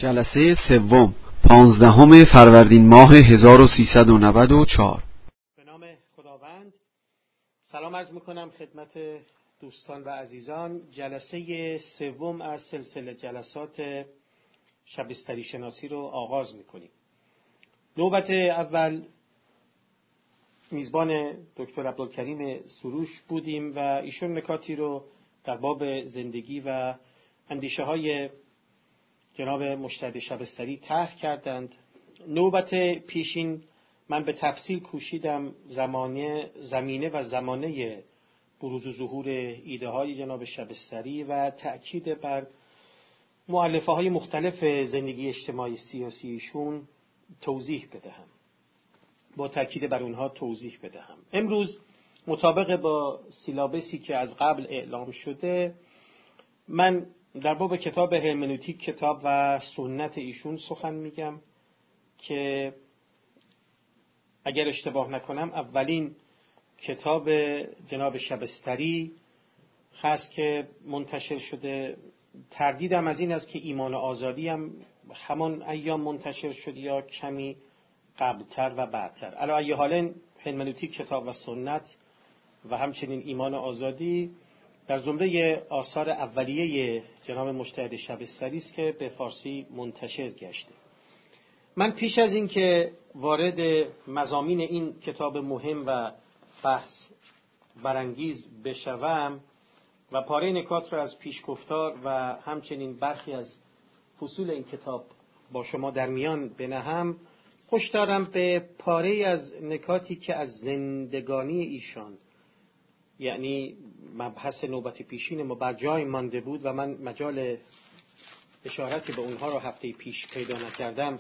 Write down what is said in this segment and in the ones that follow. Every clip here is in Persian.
جلسه سوم 15 فروردین ماه 1394. به نام خداوند. سلام عرض میکنم خدمت دوستان و عزیزان. جلسه سوم از سلسله جلسات شبستری شناسی رو آغاز میکنیم. نوبت اول میزبان دکتر عبدالکریم سروش بودیم و ایشون نکاتی رو در باب زندگی و اندیشه های جناب مجتهد شبستری طرح کردند. نوبت پیشین من به تفصیل کوشیدم زمینه و زمانه بروز و ظهور ایده های جناب شبستری و تأکید بر مؤلفه های مختلف زندگی اجتماعی سیاسی ایشون توضیح بدهم، با تأکید بر اونها توضیح بدهم. امروز مطابق با سیلابسی که از قبل اعلام شده، من در باب کتاب هرمنوتیک کتاب و سنت ایشون سخن میگم که اگر اشتباه نکنم اولین کتاب جناب شبستری هست که منتشر شده. تردیدم از این است که ایمان و آزادی هم همان ایام منتشر شد یا کمی قبلتر و بعدتر. علی ای حال هرمنوتیک کتاب و سنت و همچنین ایمان و آزادی در زمره آثار اولیه جناب مجتهد شبستری است که به فارسی منتشر گشته. من پیش از این که وارد مضامین این کتاب مهم و بحث برانگیز بشوم و پاره نکات را از پیشگفتار و همچنین برخی از فصول این کتاب با شما در میان بنهم، خوش دارم به پاره از نکاتی که از زندگانی ایشان، یعنی مبحث نوبت پیشین ما، بر جای مانده بود و من مجال اشارتی به اونها رو هفته پیش پیدا نکردم،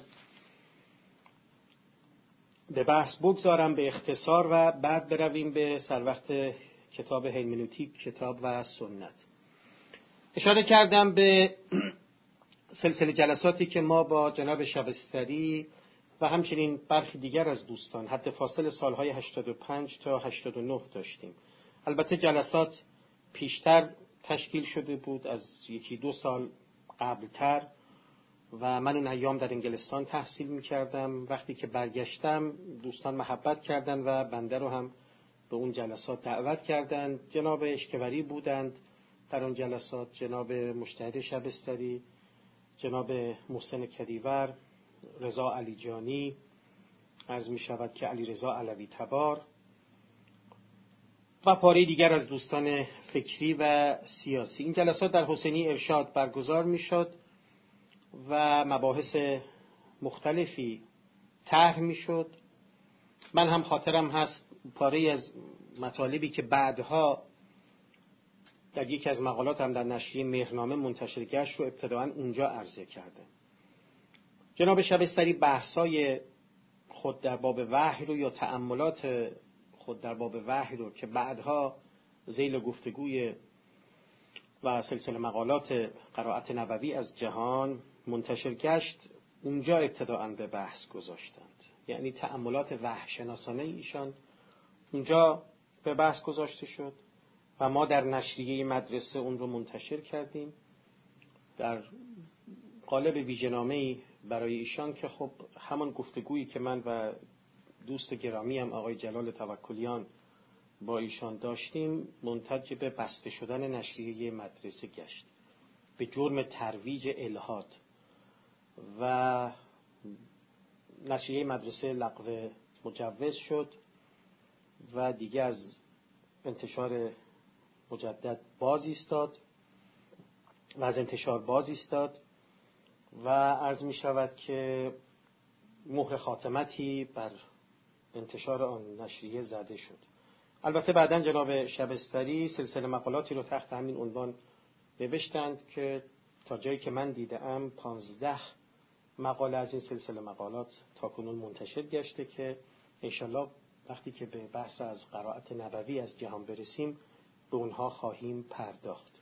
به بحث بگذارم به اختصار و بعد برویم به سر وقت کتاب هرمنوتیک کتاب و سنت. اشاره کردم به سلسله جلساتی که ما با جناب شبستری و همچنین برخی دیگر از دوستان حد فاصل سالهای 85 تا 89 داشتیم. البته جلسات پیشتر تشکیل شده بود، از یکی دو سال قبلتر، و من اون ایام در انگلستان تحصیل می‌کردم. وقتی که برگشتم دوستان محبت کردند و بنده رو هم به اون جلسات دعوت کردند. جناب اشکوری بودند در اون جلسات، جناب مجتهد شبستری، جناب محسن کدیور، رضا علیجانی، عرض می شود که علی رضا علوی تبار و پاره دیگر از دوستان فکری و سیاسی. این جلسات در حسینی ارشاد برگزار می شد و مباحث مختلفی طرح می شد. من هم خاطرم هست پاره از مطالبی که بعدها در یکی از مقالاتم در نشریه مهرنامه منتشر گشت رو ابتداءً اونجا عرضه کردم. جناب شبستری بحثای خود در باب وحی رو یا تأملات خود در باب وحی رو که بعدها ذیل گفتگوی و سلسله مقالات قرائت نبوی از جهان منتشر گشت، اونجا ابتداءً به بحث گذاشتند. یعنی تأملات وحی شناسانه ایشان اونجا به بحث گذاشته شد و ما در نشریه مدرسه اون رو منتشر کردیم در قالب ویژه‌نامه‌ای برای ایشان که خب همان گفتگویی که من و دوست گرامی هم آقای جلال توکلیان با ایشان داشتیم منتج به بسته شدن نشریه مدرسه گشت به جرم ترویج الحاد و نشریه مدرسه لغو مجوز شد و دیگه از انتشار مجدد باز ایستاد و از انتشار باز ایستاد و عرض می شود که مهر خاتمتی بر انتشار آن نشریه زده شد. البته بعداً جناب شبستری سلسله مقالاتی رو تحت همین عنوان نوشتند که تا جایی که من دیدم 15 مقاله از این سلسله مقالات تاکنون منتشر گشته که انشالله وقتی که به بحث از قرائت نبوی از جهان برسیم به اونها خواهیم پرداخت.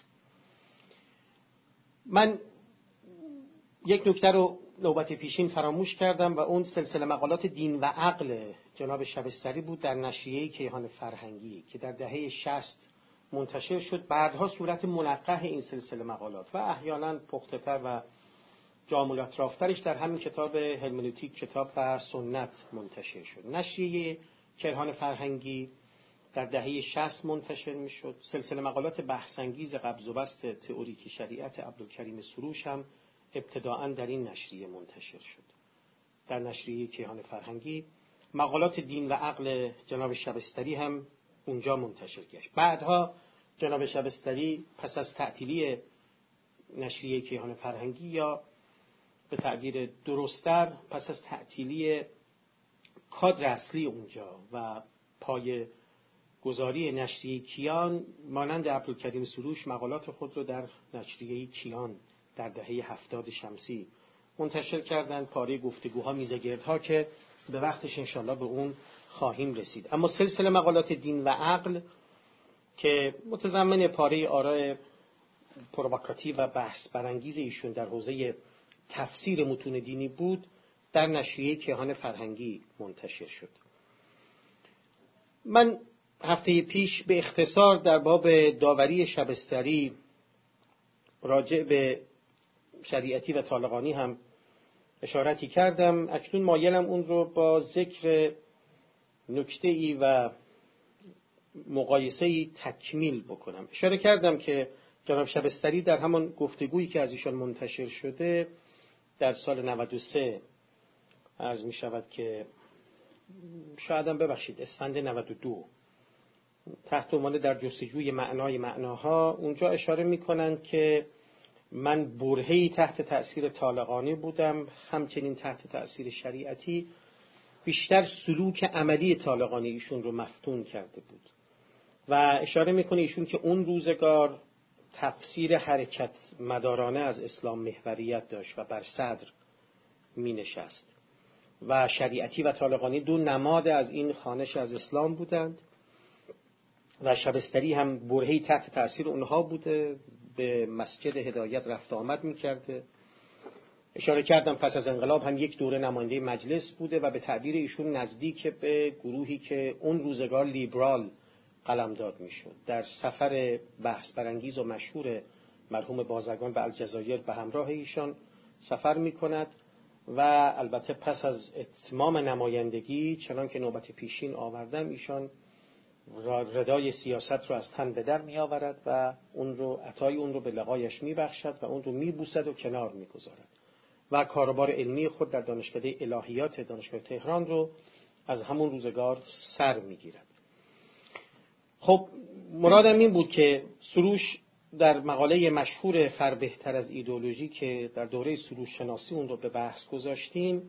من یک نکته رو نوبت پیشین فراموش کردم و اون سلسله مقالات دین و عقل جناب شبستری بود در نشریه کیهان فرهنگی که در دهه 60 منتشر شد. بعدها صورت منقح این سلسله مقالات و احیانا پخته‌تر و جامعیت رافترش در همین کتاب هرمنوتیک، کتاب و سنت منتشر شد. نشریه کرهان فرهنگی در دهه 60 منتشر میشد. سلسله مقالات بحث‌انگیز قبض و بسط تئوریک شریعت عبدالکریم سروش هم ابتداءً در این نشریه منتشر شد. در نشریه کیهان فرهنگی مقالات دین و عقل جناب شبستری هم اونجا منتشر گشت. بعدها جناب شبستری پس از تعطیلی نشریه کیهان فرهنگی، یا به تعبیر درست‌تر پس از تعطیلی کادر اصلی اونجا و پای گذاری نشریه کیان، مانند عبدالکریم سروش مقالات خود رو در نشریه کیان در دهه 70 شمسی منتشر کردند. پاره گفتگوها، میزگردها که به وقتش انشالله به اون خواهیم رسید. اما سلسله مقالات دین و عقل که متضمن پاره آراء پرووکاتیو و بحث برانگیز ایشون در حوزه تفسیر متون دینی بود، در نشریه کیهان فرهنگی منتشر شد. من هفته پیش به اختصار در باب داوری شبستری راجع به شریعتی و طالقانی هم اشارتی کردم. اکنون مایلم اون رو با ذکر نکته‌ای و مقایسه‌ای تکمیل بکنم. اشاره کردم که جناب شبستری در همان گفتگویی که از ایشان منتشر شده در سال 93 عرض می شود که شایدم ببخشید اسفند 92 تحت عنوان در جستجوی معنای معناها، اونجا اشاره می کنند که من برهه‌ای تحت تأثیر طالقانی بودم، همچنین تحت تأثیر شریعتی. بیشتر سلوک عملی طالقانی ایشون رو مفتون کرده بود و اشاره میکنه ایشون که اون روزگار تفسیر حرکت مدارانه از اسلام محوریت داشت و بر صدر می نشست و شریعتی و طالقانی دو نماد از این خوانش از اسلام بودند و شبستری هم برهه‌ای تحت تأثیر اونها بوده، به مسجد هدایت رفت آمد می کرده. اشاره کردم پس از انقلاب هم یک دوره نماینده مجلس بوده و به تعبیر ایشون نزدیک به گروهی که اون روزگار لیبرال قلمداد میشد. در سفر بحث برانگیز و مشهور مرحوم بازرگان به الجزایر به همراه ایشان سفر میکند و البته پس از اتمام نمایندگی چنان که نوبت پیشین آوردم، ایشان ردای سیاست رو از تن به در می آورد و اون رو عطای اون رو به لقایش می بخشد و اون رو می بوسد و کنار می گذارد و کاربار علمی خود در دانشکده الهیات دانشگاه تهران رو از همون روزگار سر می گیرد. خب مرادم این بود که سروش در مقاله مشهور فربهتر از ایدئولوژی که در دوره سروش شناسی اون رو به بحث گذاشتیم،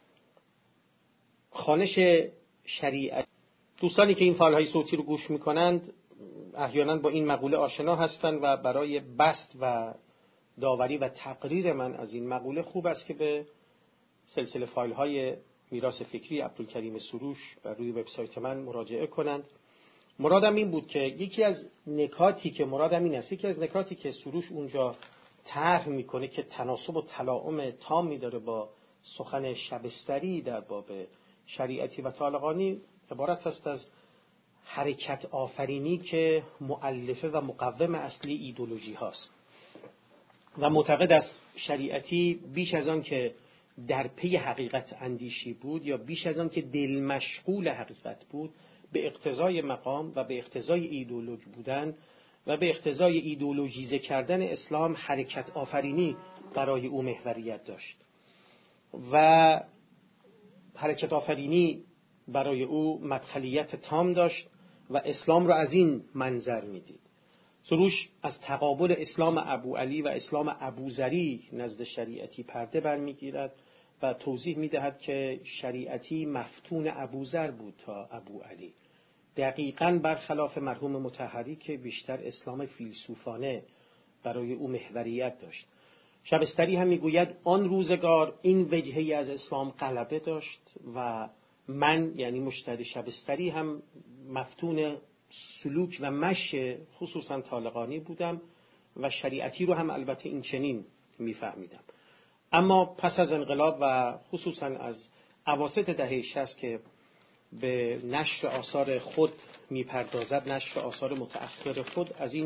خوانش شریعت، دوستانی که این فایل‌های صوتی رو گوش می‌کنند احیانا با این مقوله آشنا هستند و برای بسط و داوری و تقریر من از این مقوله خوب است که به سلسله فایل‌های میراث فکری عبدالکریم سروش بر روی وبسایت من مراجعه کنند. مرادم این بود که یکی از نکاتی که سروش اونجا طرح میکنه که تناسب و تلاؤم تامی داره با سخن شبستری در باب شریعتی و طالقانی، عبارت است از حرکت آفرینی که مؤلفه و مقوم اصلی ایدئولوژی هاست و معتقد است شریعتی بیش از آن که در پی حقیقت اندیشی بود یا بیش از آن که دل مشغول حقیقت بود، به اقتضای مقام و به اقتضای ایدئولوژ بودن و به اقتضای ایدئولوژیزه کردن اسلام حرکت آفرینی برای او محوریت داشت و حرکت آفرینی برای او مدخلیت تام داشت و اسلام را از این منظر میدید. سروش از تقابل اسلام ابو علی و اسلام ابوذری نزد شریعتی پرده برمیگیرد و توضیح میدهد که شریعتی مفتون ابوذر بود تا ابو علی، دقیقاً برخلاف مرحوم مطهری که بیشتر اسلام فیلسوفانه برای او محوریت داشت. شبستری هم میگوید آن روزگار این وجهی از اسلام غلبه داشت و من یعنی مشتری شبستری هم مفتون سلوک و مشی خصوصا طالقانی بودم و شریعتی رو هم البته این چنین میفهمیدم. اما پس از انقلاب و خصوصا از اواسط دهه 60 که به نشر آثار خود میپردازد، نشر آثار متأخر خود، از این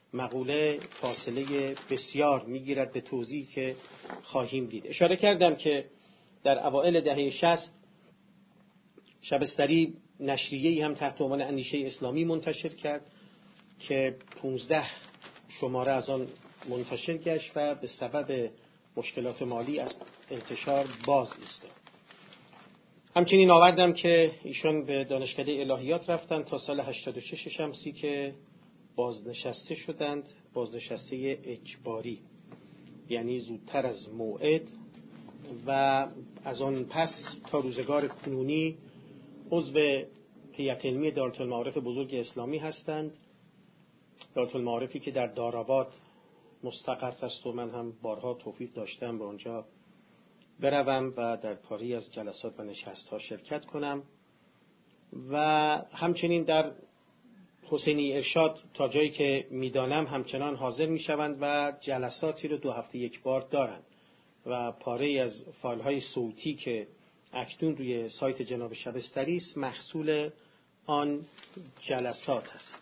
مقوله فاصله بسیار میگیرد به توضیحی که خواهیم دید. اشاره کردم که در اوائل دهه 60 شبستری نشریه‌ای هم تحت عنوان اندیشه اسلامی منتشر کرد که 15 شماره از آن منتشر گشت و به سبب مشکلات مالی از انتشار باز ایستاد. همچنین آوردم که ایشان به دانشکده الهیات رفتند تا سال 86 شمسی که بازنشسته شدند، بازنشسته اجباری، یعنی زودتر از موعد، و از آن پس تا روزگار کنونی عضو هیئت علمی دارالمعارف بزرگ اسلامی هستند. دارالمعارفی که در داراباد مستقر است و من هم بارها توفیق داشتم به آنجا بروم و در پاری از جلسات و نشست‌ها شرکت کنم، و همچنین در حسینی ارشاد تا جایی که میدانم همچنان حاضر میشوند و جلساتی رو 2 هفته یک بار دارند و پاره از فایل‌های صوتی که اکنون روی سایت جناب شبستری است محصول آن جلسات است.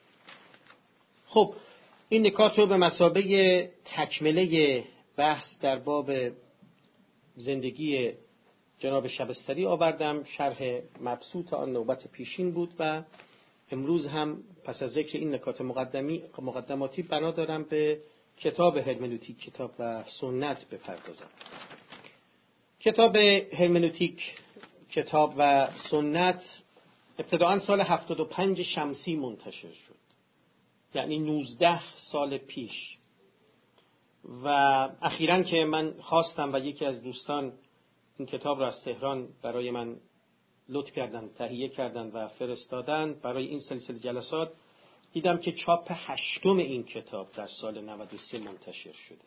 خب این نکات رو به مثابه تکمله بحث در باب زندگی جناب شبستری آوردم. شرح مبسوط آن نوبت پیشین بود و امروز هم پس از ذکر این نکات مقدماتی بنا دارم به کتاب هرمنوتیک، کتاب و سنت بپردازم. کتاب هرمنوتیک، کتاب و سنت ابتداعاً سال 75 شمسی منتشر شد، یعنی 19 سال پیش، و اخیراً که من خواستم و یکی از دوستان این کتاب را از تهران برای من لطف کردن، تهیه کردن و فرستادن برای این سلسله جلسات، دیدم که چاپ 8 این کتاب در سال 93 منتشر شده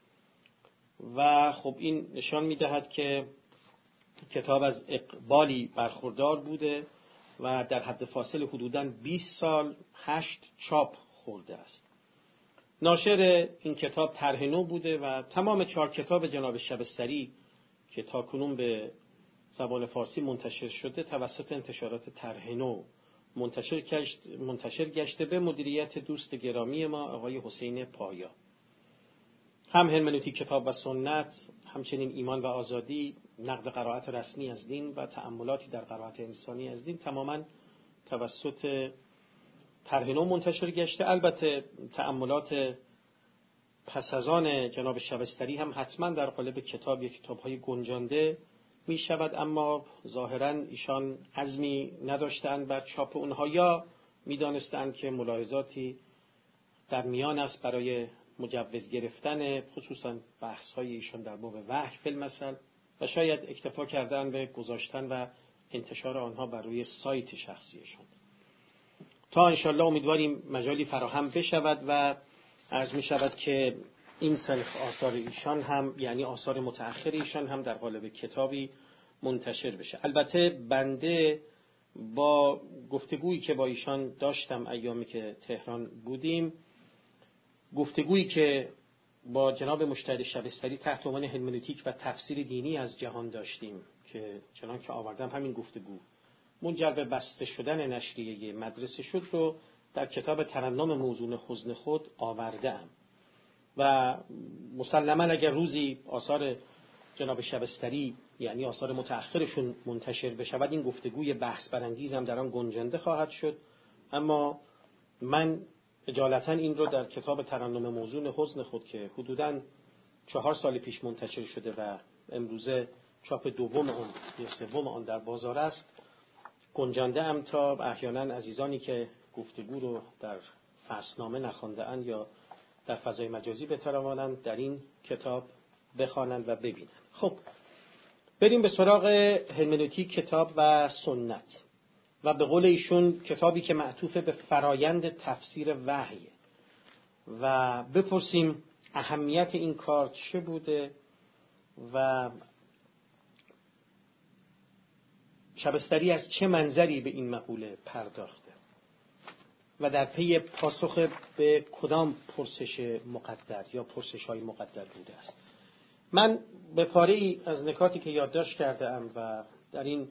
و خب این نشان می‌دهد که کتاب از اقبالی برخوردار بوده و در حد فاصل حدوداً 20 سال 8 چاپ خورده است. ناشر این کتاب طرح نو بوده و تمام 4 کتاب جناب شبستری که تاکنون به زبان فارسی منتشر شده توسط انتشارات طرح نو منتشر گشته به مدیریت دوست گرامی ما آقای حسین پایا. هم هرمنوتیک کتاب و سنت، همچنین ایمان و آزادی، نقد قرائت رسمی از دین و تأملاتی در قرائت انسانی از دین تماما توسط طرح نو منتشر گشته. البته تأملات پس از آن جناب شبستری هم حتما در قالب کتاب‌های گنجانده می شود، اما ظاهراً ایشان عزمی نداشتند بر چاپ اونها یا می دانستند که ملاحظاتی در میان است برای مجوز گرفتن خصوصاً بحث‌های ایشان در باب وحی فی المثل و شاید اکتفا کردن به گذاشتن و انتشار آنها بر روی سایت شخصیشان. تا انشالله امیدواریم مجالی فراهم بشود و عرض می شود که این سلف آثار ایشان هم، یعنی آثار متأخر ایشان هم در قالب کتابی منتشر بشه. البته بنده با گفتگویی که با ایشان داشتم ایامی که تهران بودیم، گفتگویی که با جناب مجتهد شبستری تحت عنوان هرمنوتیک و تفسیر دینی از جهان داشتیم که چنان که آوردم همین گفتگو منجر به بسته شدن نشریه مدرسه شد رو در کتاب ترنم موزون حزن خود آوردم و مسلماً اگر روزی آثار جناب شبستری یعنی آثار متأخرشون منتشر بشود این گفتگوی بحث برانگیزم در آن گنجانده خواهد شد، اما من اجالتا این رو در کتاب ترنم موزون حزن خود که حدوداً 4 سال پیش منتشر شده و امروزه چاپ دوم آن یا سوم آن در بازار است گنجانده ام تا احیانا عزیزانی که گفتگو رو در فصلنامه نخوانده اند یا در فضای مجازی بتوانند در این کتاب بخوانند و ببینند. خب بریم به سراغ هرمنوتیک کتاب و سنت و به قول ایشون کتابی که معطوف به فرایند تفسیر وحی و بپرسیم اهمیت این کار چه بوده و شبستری از چه منظری به این مقوله پرداخته و در پی پاسخ به کدام پرسش مقدر یا پرسش‌های مقدر بوده است. من به پاره‌ای از نکاتی که یادداشت کرده ام و در این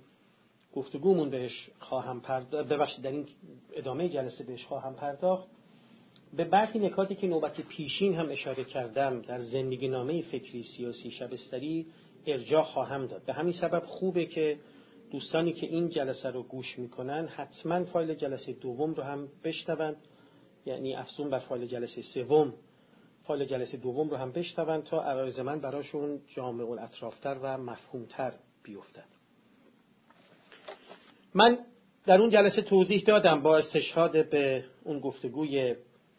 گفتگومون بهش خواهم پرداخت، در این ادامه جلسه بهش خواهم پرداخت، به برخی نکاتی که نوبت پیشین هم اشاره کردم در زندگی نامه فکری سیاسی شبستری ارجاع خواهم داد. به همین سبب خوبه که دوستانی که این جلسه رو گوش میکنن حتما فایل جلسه دوم رو هم بشنوند، یعنی افزون بر فایل جلسه سوم فایل جلسه دوم رو هم بشنوند تا عرایض من براشون جامع الاطرافتر و مفهومتر بیفتد. من در اون جلسه توضیح دادم با استشهاد به اون گفتگوی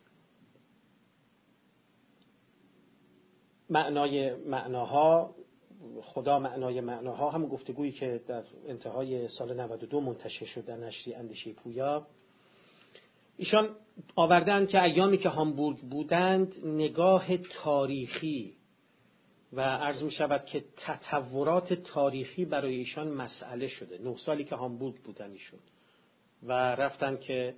معنای معناها، خدا معنای معناها، هم گفتگویی که در انتهای سال 92 منتشر شد در نشریه اندیشه پویا. ایشان آوردند که ایامی که هامبورگ بودند نگاه تاریخی و عرض می شود که تطورات تاریخی برای ایشان مسئله شده. 9 سالی که هامبورگ بودن ایشون و رفتن که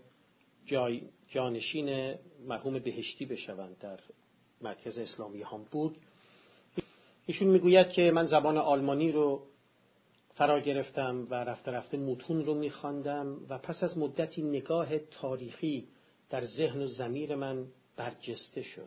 جانشین مرحوم بهشتی بشوند در مرکز اسلامی هامبورگ. ایشون میگوید که من زبان آلمانی رو فرا گرفتم و رفته رفته متون رو میخواندم و پس از مدتی نگاه تاریخی در ذهن و ضمیر من برجسته شد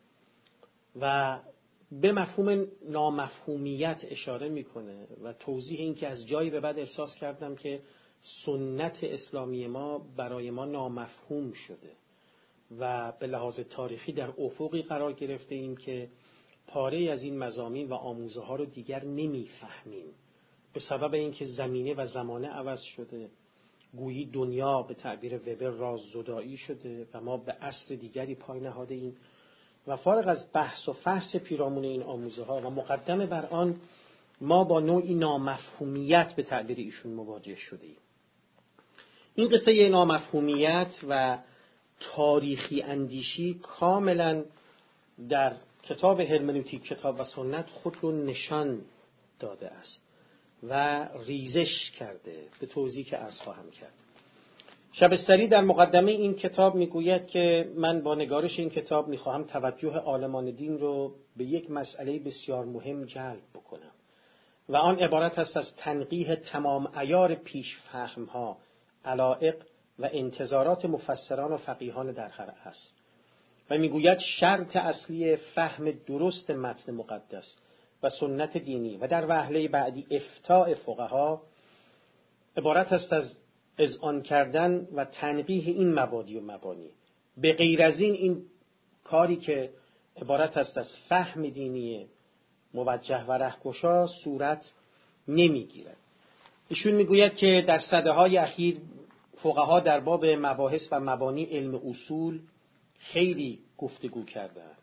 و به مفهوم نامفهومیت اشاره میکنه و توضیح این که از جایی به بعد احساس کردم که سنت اسلامی ما برای ما نامفهوم شده و به لحاظ تاریخی در افقی قرار گرفته ایم که پاره از این مضامین و آموزه ها رو دیگر نمیفهمیم به سبب اینکه زمینه و زمانه عوض شده. گویی دنیا به تعبیر وبر راززدایی شده و ما به عصر دیگری پای نهاده ایم و فارغ از بحث و فحص پیرامون این آموزه ها و مقدم بر آن ما با نوعی نامفهومیت به تعبیر ایشون مواجه شده ایم. این قصه نامفهومیت و تاریخی اندیشی کاملا در کتاب هرمنوتیک کتاب و سنت خود رو نشان داده است و ریزش کرده به توضیحی که عرض خواهم کرد. شبستری در مقدمه این کتاب میگوید که من با نگارش این کتاب میخواهم توجه عالمان دین رو به یک مسئله بسیار مهم جلب بکنم و آن عبارت است از تنقیح تمام عیار پیشفهم‌ها، علایق و انتظارات مفسران و فقیهان در هر عصر. و میگوید شرط اصلی فهم درست متن مقدس و سنت دینی و در وهله بعدی افتاء فقها عبارت است از اذعان کردن و تنقیح این مبادی و مبانی. به غیر از این کاری که عبارت است از فهم دینی موجه و رهگشا صورت نمیگیرد. ایشون میگوید که در سده‌های اخیر فقها در باب مباحث و مبانی علم اصول خیلی گفتگو کردند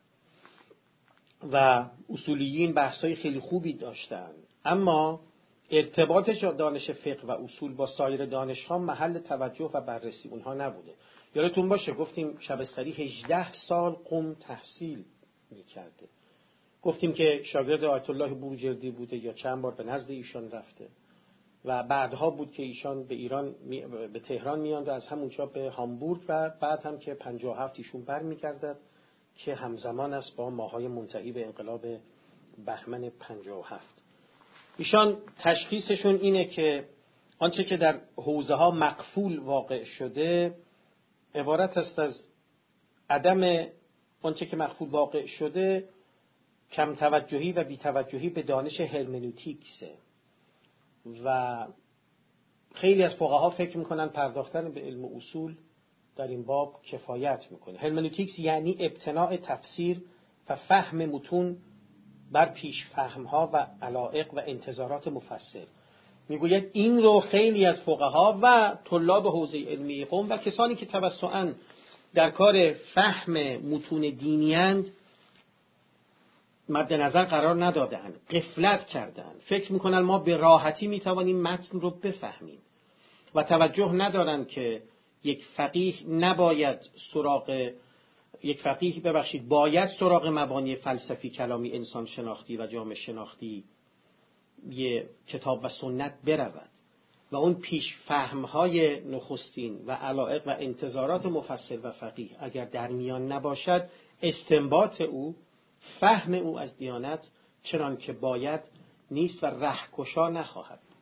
و اصولیین بحث‌های خیلی خوبی داشتند، اما ارتباط دانش فقه و اصول با سایر دانش‌ها محل توجه و بررسی اونها نبوده. یادتون باشه گفتیم شبستری 18 سال قم تحصیل می‌کرده. گفتیم که شاگرد آیت الله بروجردی بوده یا چند بار به نزد ایشان رفته و بعدها بود که ایشان به ایران به تهران میاند و از همونجا به هامبورگ و بعد هم که 57 ایشون برمیگردد که همزمان است با ماهای منتهی به انقلاب بهمن 57. ایشان تشخیصشون اینه که آنچه که در حوزه ها مقفول واقع شده عبارت است از عدم آنچه که مقفول واقع شده کم توجهی و بی توجهی به دانش هرمنوتیکسه و خیلی از فقها فکر میکنن پرداختن به علم اصول در این باب کفایت میکنه. هرمنوتیکس یعنی ابتناء تفسیر و فهم متون بر پیش فهمها و علایق و انتظارات مفسر. میگوید این رو خیلی از فقها و طلاب حوزه علمی قم و کسانی که توسعاً در کار فهم متون دینی‌اند مد نظر قرار ندادند، غفلت کردند. فکر میکنن ما به راحتی میتوانیم متن رو بفهمیم و توجه ندارند که یک فقیه باید سراغ مبانی فلسفی، کلامی، انسان شناختی و جامعه شناختی یه کتاب و سنت برود و اون پیش فهمهای نخستین و علایق و انتظارات مفسر و فقیه اگر در میان نباشد استنباط او، فهم او از دیانت چنان که باید نیست و رهکشا نخواهد بود.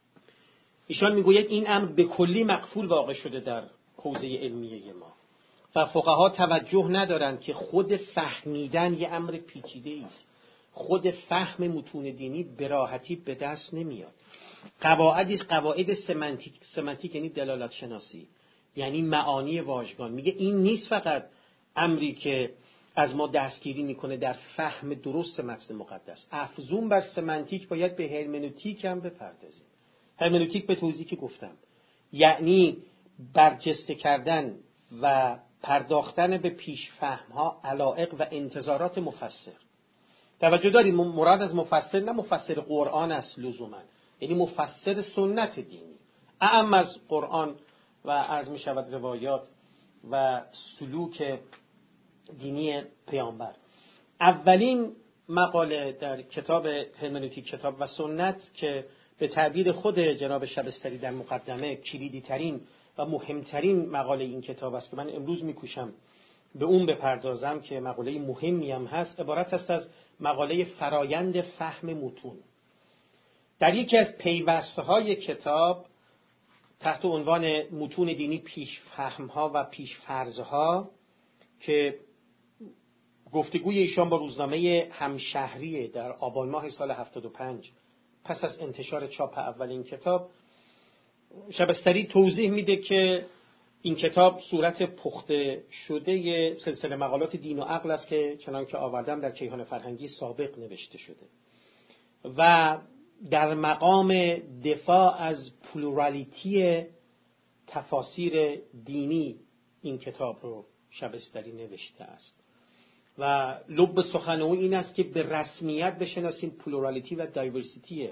ایشان میگوید این امر به کلی مقفول واقع شده در حوزه علمیه ما. و فقها توجه ندارند که خود فهمیدن یه امر پیچیده است. خود فهم متون دینی به راحتی به دست نمیاد. قواعد سمنتیک یعنی دلالت شناسی، یعنی معانی واژگان. میگه این نیست فقط امری که از ما دستگیری میکنه در فهم درست متن مقدس. افزون بر سمنتیک باید به هرمنوتیک هم بپردازیم. هرمنوتیک به توضیحی که گفتم یعنی برجسته کردن و پرداختن به پیش فهم‌ها، علایق و انتظارات مفسر. توجه دارید مراد از مفسر نه مفسر قرآن است لزوما، یعنی مفسر سنت دینی اعم از قرآن و عرض می شود روایات و سلوک دینی پیامبر. اولین مقاله در کتاب هرمنوتیک کتاب و سنت که به تعبیر خود جناب شبستری در مقدمه کلیدی ترین و مهمترین مقاله این کتاب است که من امروز میکوشم به اون بپردازم که مقاله مهمی هم هست، عبارت است از مقاله فرایند فهم متون. در یکی از پیوسته‌های کتاب تحت عنوان متون دینی پیش فهم‌ها و پیش فرض‌ها که گفتگوی ایشان با روزنامه همشهری در آبان ماه سال 75 پس از انتشار چاپ اولین کتاب، شبستری توضیح میده که این کتاب صورت پخته شده سلسله مقالات دین و عقل است که چنان که آوردم در کیهان فرهنگی سابق نوشته شده و در مقام دفاع از پلورالیتی تفاسیر دینی این کتاب رو شبستری نوشته است و لب سخن او این است که به رسمیت بشناسیم پلورالیتی و دایورسیتی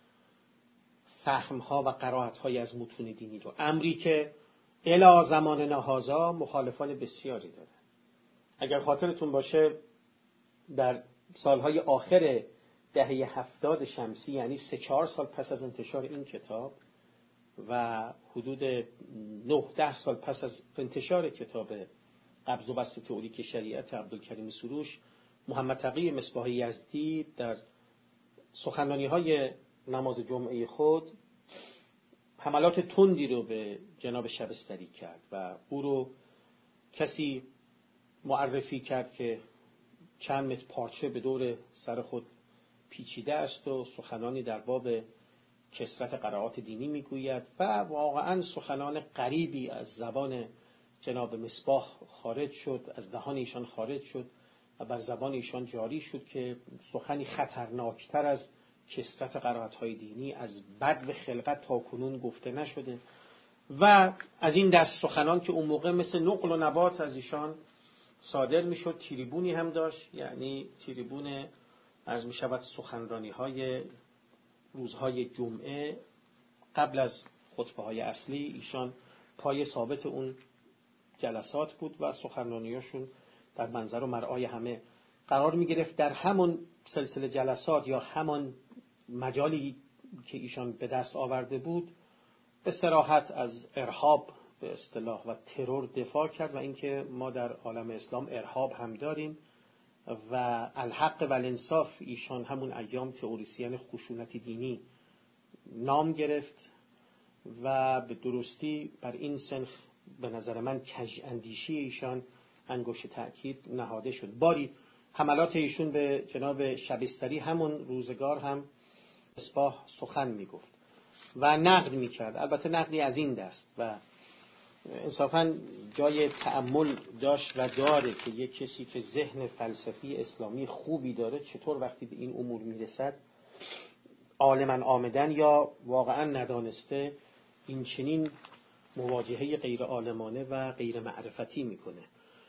فهمها و قرائت‌های از متون دینی رو، امری که الی زمان هذا مخالفان بسیاری داره. اگر خاطرتون باشه در سالهای آخر دهه 70 شمسی، یعنی 3-4 سال پس از انتشار این کتاب و حدود 9-10 سال پس از انتشار کتاب قبض و بسط تئوریک شریعت عبدالکریم سروش، محمد تقی مصباح یزدی در سخنرانی‌های نماز جمعه خود حملات تندی رو به جناب شبستری کرد و او رو کسی معرفی کرد که چند متر پارچه به دور سر خود پیچیده است و سخنانی در باب کثرت قرائات دینی میگوید و واقعا سخنان غریبی از زبان جناب مصباح خارج شد، از دهان ایشان خارج شد و بر زبان ایشان جاری شد که سخنی خطرناکتر از کثرت قرائت‌های دینی از بدو خلقت تا کنون گفته نشده و از این دست سخنان که اون موقع مثل نقل و نبات از ایشان صادر میشد. تریبونی هم داشت، یعنی تریبون عرض می شود سخنرانی‌های روزهای جمعه قبل از خطبه‌های اصلی، ایشان پای ثابت اون جلسات بود و سخنرانی‌هاشون در منظر و مرعای همه قرار می گرفت. در همون سلسله جلسات یا همان مجالی که ایشان به دست آورده بود به صراحت از ارهاب به اصطلاح و ترور دفاع کرد و اینکه ما در عالم اسلام ارهاب هم داریم و الحق و الانصاف ایشان همون ایام تئوریسین خشونت دینی نام گرفت و به درستی بر این سنخ به نظر من کج اندیشی ایشان انگشت تأکید نهاده شد. باری حملات ایشون به جناب شبستری همون روزگار هم مصباح سخن میگفت و نقد میکرد، البته نقدی از این دست و انصافاً جای تأمل داشت و داره که یک کسی که ذهن فلسفی اسلامی خوبی داره چطور وقتی به این امور میرسد عالماً آمدن یا واقعاً ندانسته این چنین مواجهه غیر عالمانه و غیر معرفتی میکنه.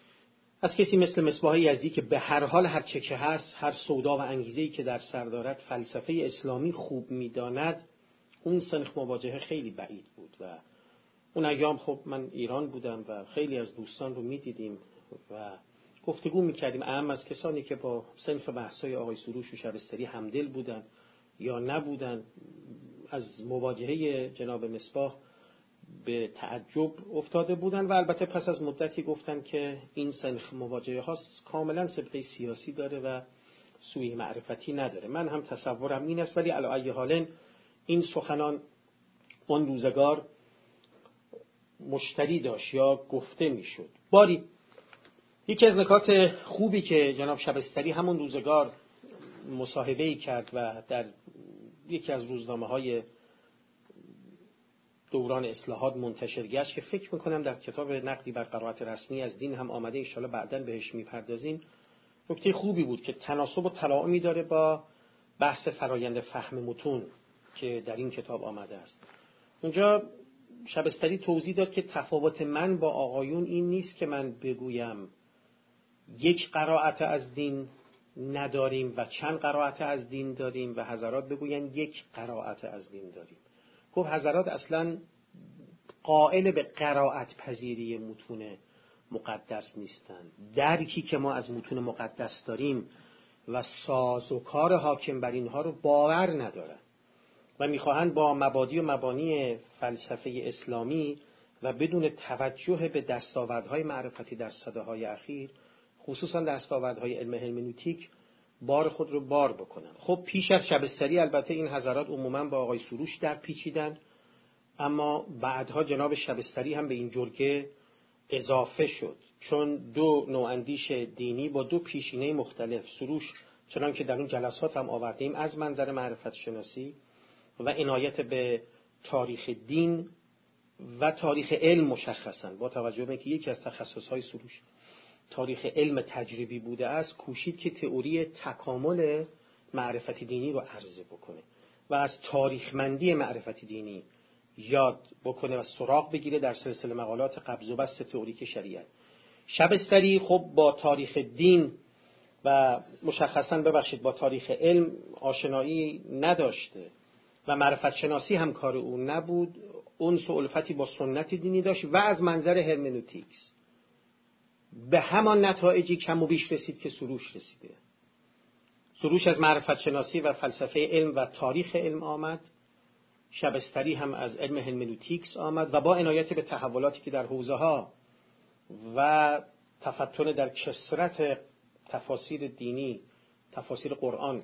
از کسی مثل مصباح یزدی که به هر حال هر چه که هست، هر سودا و انگیزه‌ای که در سر دارد فلسفه اسلامی خوب میداند، اون سنخ مواجهه خیلی بعید بود و اون ایام خب من ایران بودم و خیلی از دوستان رو میدیدیم و گفتگو میکردیم، اهم از کسانی که با سنخ بحث‌های آقای سروش و شبستری همدل بودن یا نبودن. از مواجهه جناب مصباح به تعجب افتاده بودن و البته پس از مدتی گفتن که این سنخ مواجهه ها کاملا سابقه سیاسی داره و سوی معرفتی نداره. من هم تصورم این است، ولی علی ای حال این سخنان اون روزگار مشتری داشت یا گفته میشد. باری یکی از نکات خوبی که جناب شبستری همون روزگار مصاحبه‌ای کرد و در یکی از روزنامه‌های دوران اصلاحات منتشر گشت که فکر میکنم در کتاب نقدی بر قرائت رسمی از دین هم آمده، انشاءالله بعداً بهش میپردازیم. نکته خوبی بود که تناسب و تلاعمی داره با بحث فرایند فهم متون که در این کتاب آمده است. اونجا شبستری توضیح داد که تفاوت من با آقایون این نیست که من بگویم یک قرائت از دین نداریم و چند قرائت از دین داریم و حضرات بگوین یک قرائت از دین داریم. گفت حضرات اصلا قائل به قرائت پذیری متون مقدس نیستند. درکی که ما از متون مقدس داریم و ساز و کار حاکم بر اینها رو باور ندارن و میخواهند با مبادی و مبانی فلسفه اسلامی و بدون توجه به دستاوردهای معرفتی در سده‌های اخیر، خصوصا دستاوردهای علم هرمنوتیک، بار خود رو بار بکنن. خب پیش از شبستری البته این حضرات عموما با آقای سروش در پیچیدن، اما بعدها جناب شبستری هم به این جرگه اضافه شد، چون دو نواندیش دینی با دو پیشینه مختلف، سروش چنان که در اون جلسات هم آوردیم از منظر معرفت شناسی و عنایت به تاریخ دین و تاریخ علم مشخصا، با توجه به اینکه یکی از تخصصهای سروش تاریخ علم تجربی بوده است، کوشید که تئوری تکامل معرفت دینی رو عرضه بکنه و از تاریخمندی معرفت دینی یاد بکنه و سراغ بگیره در سلسله مقالات قبض و بسط تئوریک شریعت. شبستری خب با تاریخ دین و مشخصا با تاریخ علم آشنایی نداشته و معرفت شناسی هم کار او نبود، انس و الفتی با سنت دینی داشت و از منظر هرمنوتیکس به همان نتایجی کم و بیش رسید که سروش رسیده. سروش از معرفت شناسی و فلسفه علم و تاریخ علم آمد، شبستری هم از علم هرمنوتیکس آمد و با عنایت به تحولاتی که در حوزه ها و تفتن در کثرت تفاسیر دینی، تفاسیر قرآن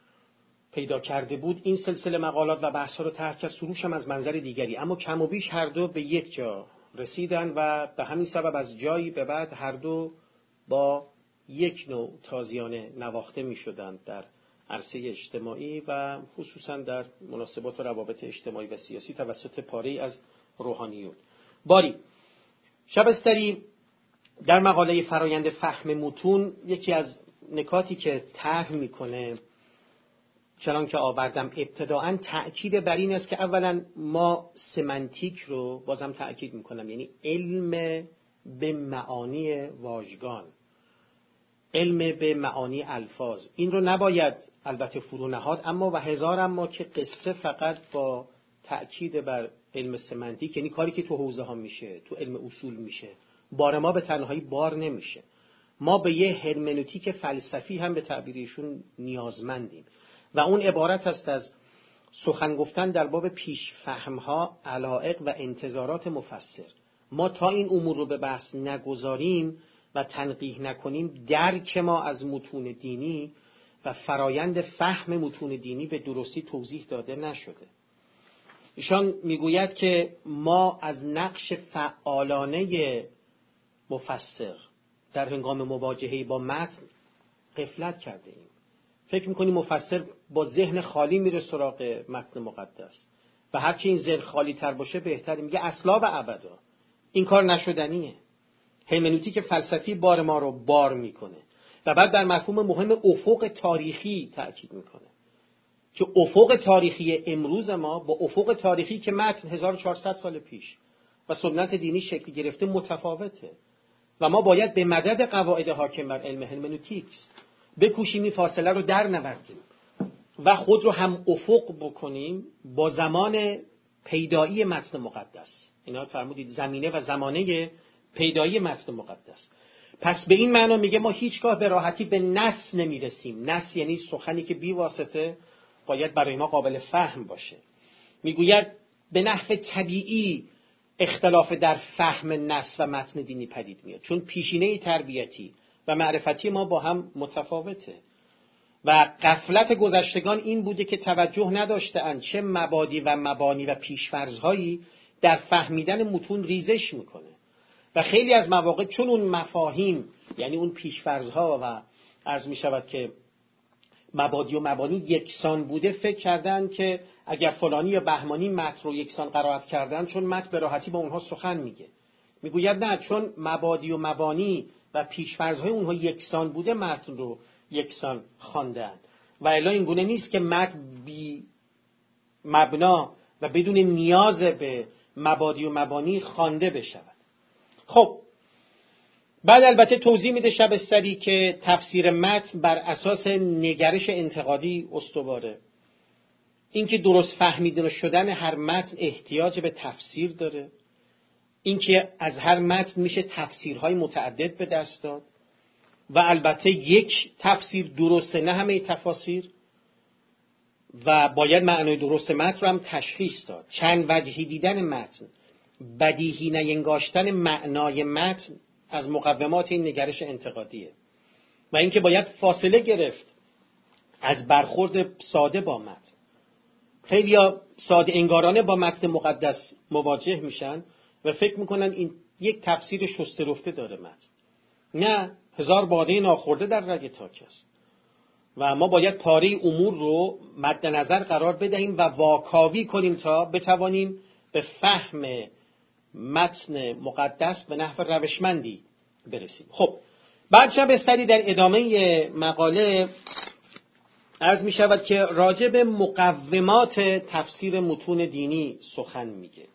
پیدا کرده بود، این سلسله مقالات و بحث‌ها رو ترک کرد. سروش هم از منظر دیگری، اما کم و بیش هر دو به یک جا رسیدن و به همین سبب از جایی به بعد هر دو با یک نوع تازیانه نواخته می شدند در عرصه اجتماعی و خصوصا در مناسبات و روابط اجتماعی و سیاسی توسط پاره‌ای از روحانیون. باری شبستری در مقاله فرایند فهم متون یکی از نکاتی که طرح میکنه، چنان که آوردم ابتداءً، تأکید بر این است که اولا ما سمنتیک رو، بازم تأکید میکنم، یعنی علم به معانی واژگان، علم به معانی الفاظ، این رو نباید البته فرو نهاد، اما و هزار اما که قصه فقط با تأکید بر علم سمنتیک، یعنی کاری که تو حوزه ها میشه، تو علم اصول میشه، بار ما به تنهایی بار نمیشه. ما به یه هرمنوتیک فلسفی هم به تعبیرشون نیازمندیم و اون عبارت است از سخن گفتن در باب پیش فهمها، علایق و انتظارات مفسر. ما تا این امور رو به بحث نگذاریم و تنقیح نکنیم، درک ما از متون دینی و فرایند فهم متون دینی به درستی توضیح داده نشده. ایشان میگوید که ما از نقش فعالانه مفسر در هنگام مواجهه با متن غفلت کرده ایم. فکر میکنیم مفسر با ذهن خالی میره سراغ متن مقدس و هرچی این ذهن خالی تر باشه بهتره. میگه اصلا و ابدا این کار نشدنیه. هرمنوتیک فلسفی بار ما رو بار میکنه و بعد در مفهوم مهم افق تاریخی تأکید میکنه که افق تاریخی امروز ما با افق تاریخی که متن 1400 سال پیش و سنت دینی شکل گرفته متفاوته و ما باید به مدد قواعد حاکم بر علم هرمنوتیکس بکوشیم این فاصله رو در نوردیم و خود رو هم افق بکنیم با زمان پیدایی متن مقدس. اینا فرمودید زمینه و زمانه پیدایی متن مقدس. پس به این معنا میگه ما هیچگاه به راحتی به نص نمیرسیم. نص یعنی سخنی که بی واسطه باید برای ما قابل فهم باشه. میگوید به نحو طبیعی اختلاف در فهم نص و متن دینی پدید میاد، چون پیشینه تربیتی و معرفتی ما با هم متفاوته و غفلت گذشتگان این بوده که توجه نداشته‌اند چه مبادی و مبانی و پیش‌فرض‌هایی در فهمیدن متون ریزش میکنه و خیلی از مواقع چون اون مفاهیم یعنی اون پیش‌فرض‌ها و عرض می شود که مبادی و مبانی یکسان بوده، فکر کردن که اگر فلانی یا بهمانی متن رو یکسان قرائت کردن چون متن به راحتی با اونها سخن میگه. میگوید نه، چون مبادی و مبانی و پیش‌فرض‌های اونها یکسان بوده متن رو یکسان خواندن و الا این گونه نیست که متن بی مبنا و بدون نیاز به مبادی و مبانی خوانده بشود. خب بعد البته توضیح میده شبستری که تفسیر متن بر اساس نگرش انتقادی استواره. اینکه درست فهمیده شدن هر متن احتیاج به تفسیر داره. اینکه از هر متن میشه تفسیرهای متعدد به دست داد و البته یک تفسیر درسته نه همه تفاسیر و باید معنای درست متن رو هم تشخیص داد. چند وجهی دیدن متن، بدیهی نینگاشتن معنای متن از مقومات این نگرش انتقادیه و اینکه باید فاصله گرفت از برخورد ساده با متن. خیلی‌ها ساده انگارانه با متن مقدس مواجه میشن و فکر میکنن این یک تفسیر شسته رفته داره متن. نه، هزار باده ناخورده در رگ تاک است و ما باید پاره امور رو مد نظر قرار بدهیم و واکاوی کنیم تا بتوانیم به فهم متن مقدس به نحو روشمندی برسیم. خب بعد شبستری در ادامه مقاله عرض می شود که راجع به مقومات تفسیر متون دینی سخن میگه.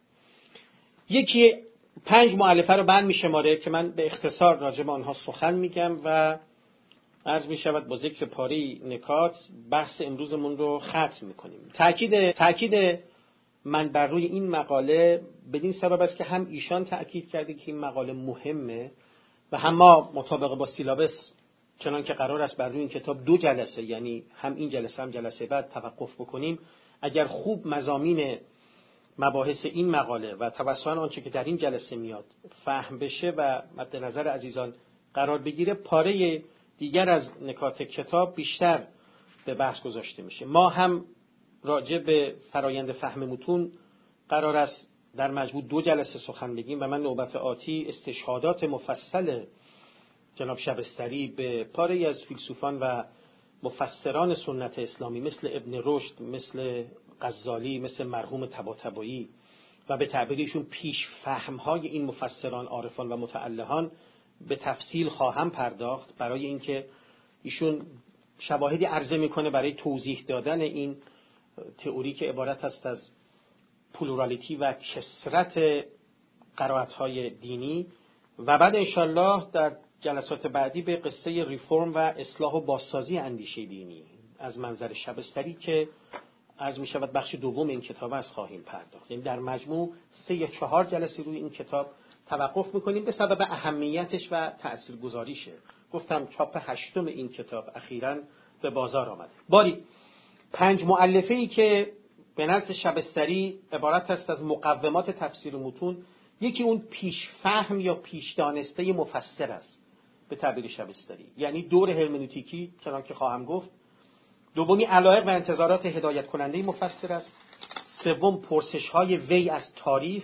یکی 5 مؤلفه رو بند می شماره که من به اختصار راجع به آنها سخن میگم و عرض می شود با ذکر پاره نکات بحث امروزمون رو ختم میکنیم. تأکید من بر روی این مقاله بدین سبب است که هم ایشان تأکید کرده که این مقاله مهمه و هم ما مطابق با سیلابس چنان که قرار است بر روی این کتاب 2 جلسه، یعنی هم این جلسه هم جلسه بعد توقف بکنیم. اگر خوب مضامین مباحث این مقاله و توسط آنچه که در این جلسه میاد فهم بشه و مد نظر عزیزان قرار بگیره، پاره دیگر از نکات کتاب بیشتر به بحث گذاشته میشه. ما هم راجع به فرایند فهم متون قرار است در مجموع 2 جلسه سخن بگیم و من نوبت آتی استشهادات مفصل جناب شبستری به پاره‌ای از فیلسوفان و مفسران سنت اسلامی مثل ابن رشد، مثل غزالی، مثل مرحوم طباطبایی و به تعبیرشون پیش فهم‌های این مفسران، عارفان و متعلهان به تفصیل خواهم پرداخت، برای اینکه ایشون شواهدی عرضه میکنه برای توضیح دادن این تئوری که عبارت است از پلورالیتی و کثرت قرائت‌های دینی و بعد انشالله در جلسات بعدی به قصه ریفرم و اصلاح و بازسازی اندیشه دینی از منظر شبستری که عرض می شود بخش دوم این کتاب است خواهیم پرداخت. یعنی در مجموع 3 یا 4 جلسه روی این کتاب توقف میکنیم به سبب اهمیتش و تاثیرگذاریشه. گفتم چاپ 8 این کتاب اخیراً به بازار آمده. باری 5 مؤلفه‌ای که به نزد شبستری عبارت است از مقومات تفسیر متون. یکی اون پیش فهم یا پیش دانسته مفسر است به تعبیر شبستری، یعنی دور هرمنوتیکی چنان که خواهم گفت. دومی علایق و انتظارات هدایت کننده مفسر است. سوم پرسش های وی از تاریخ.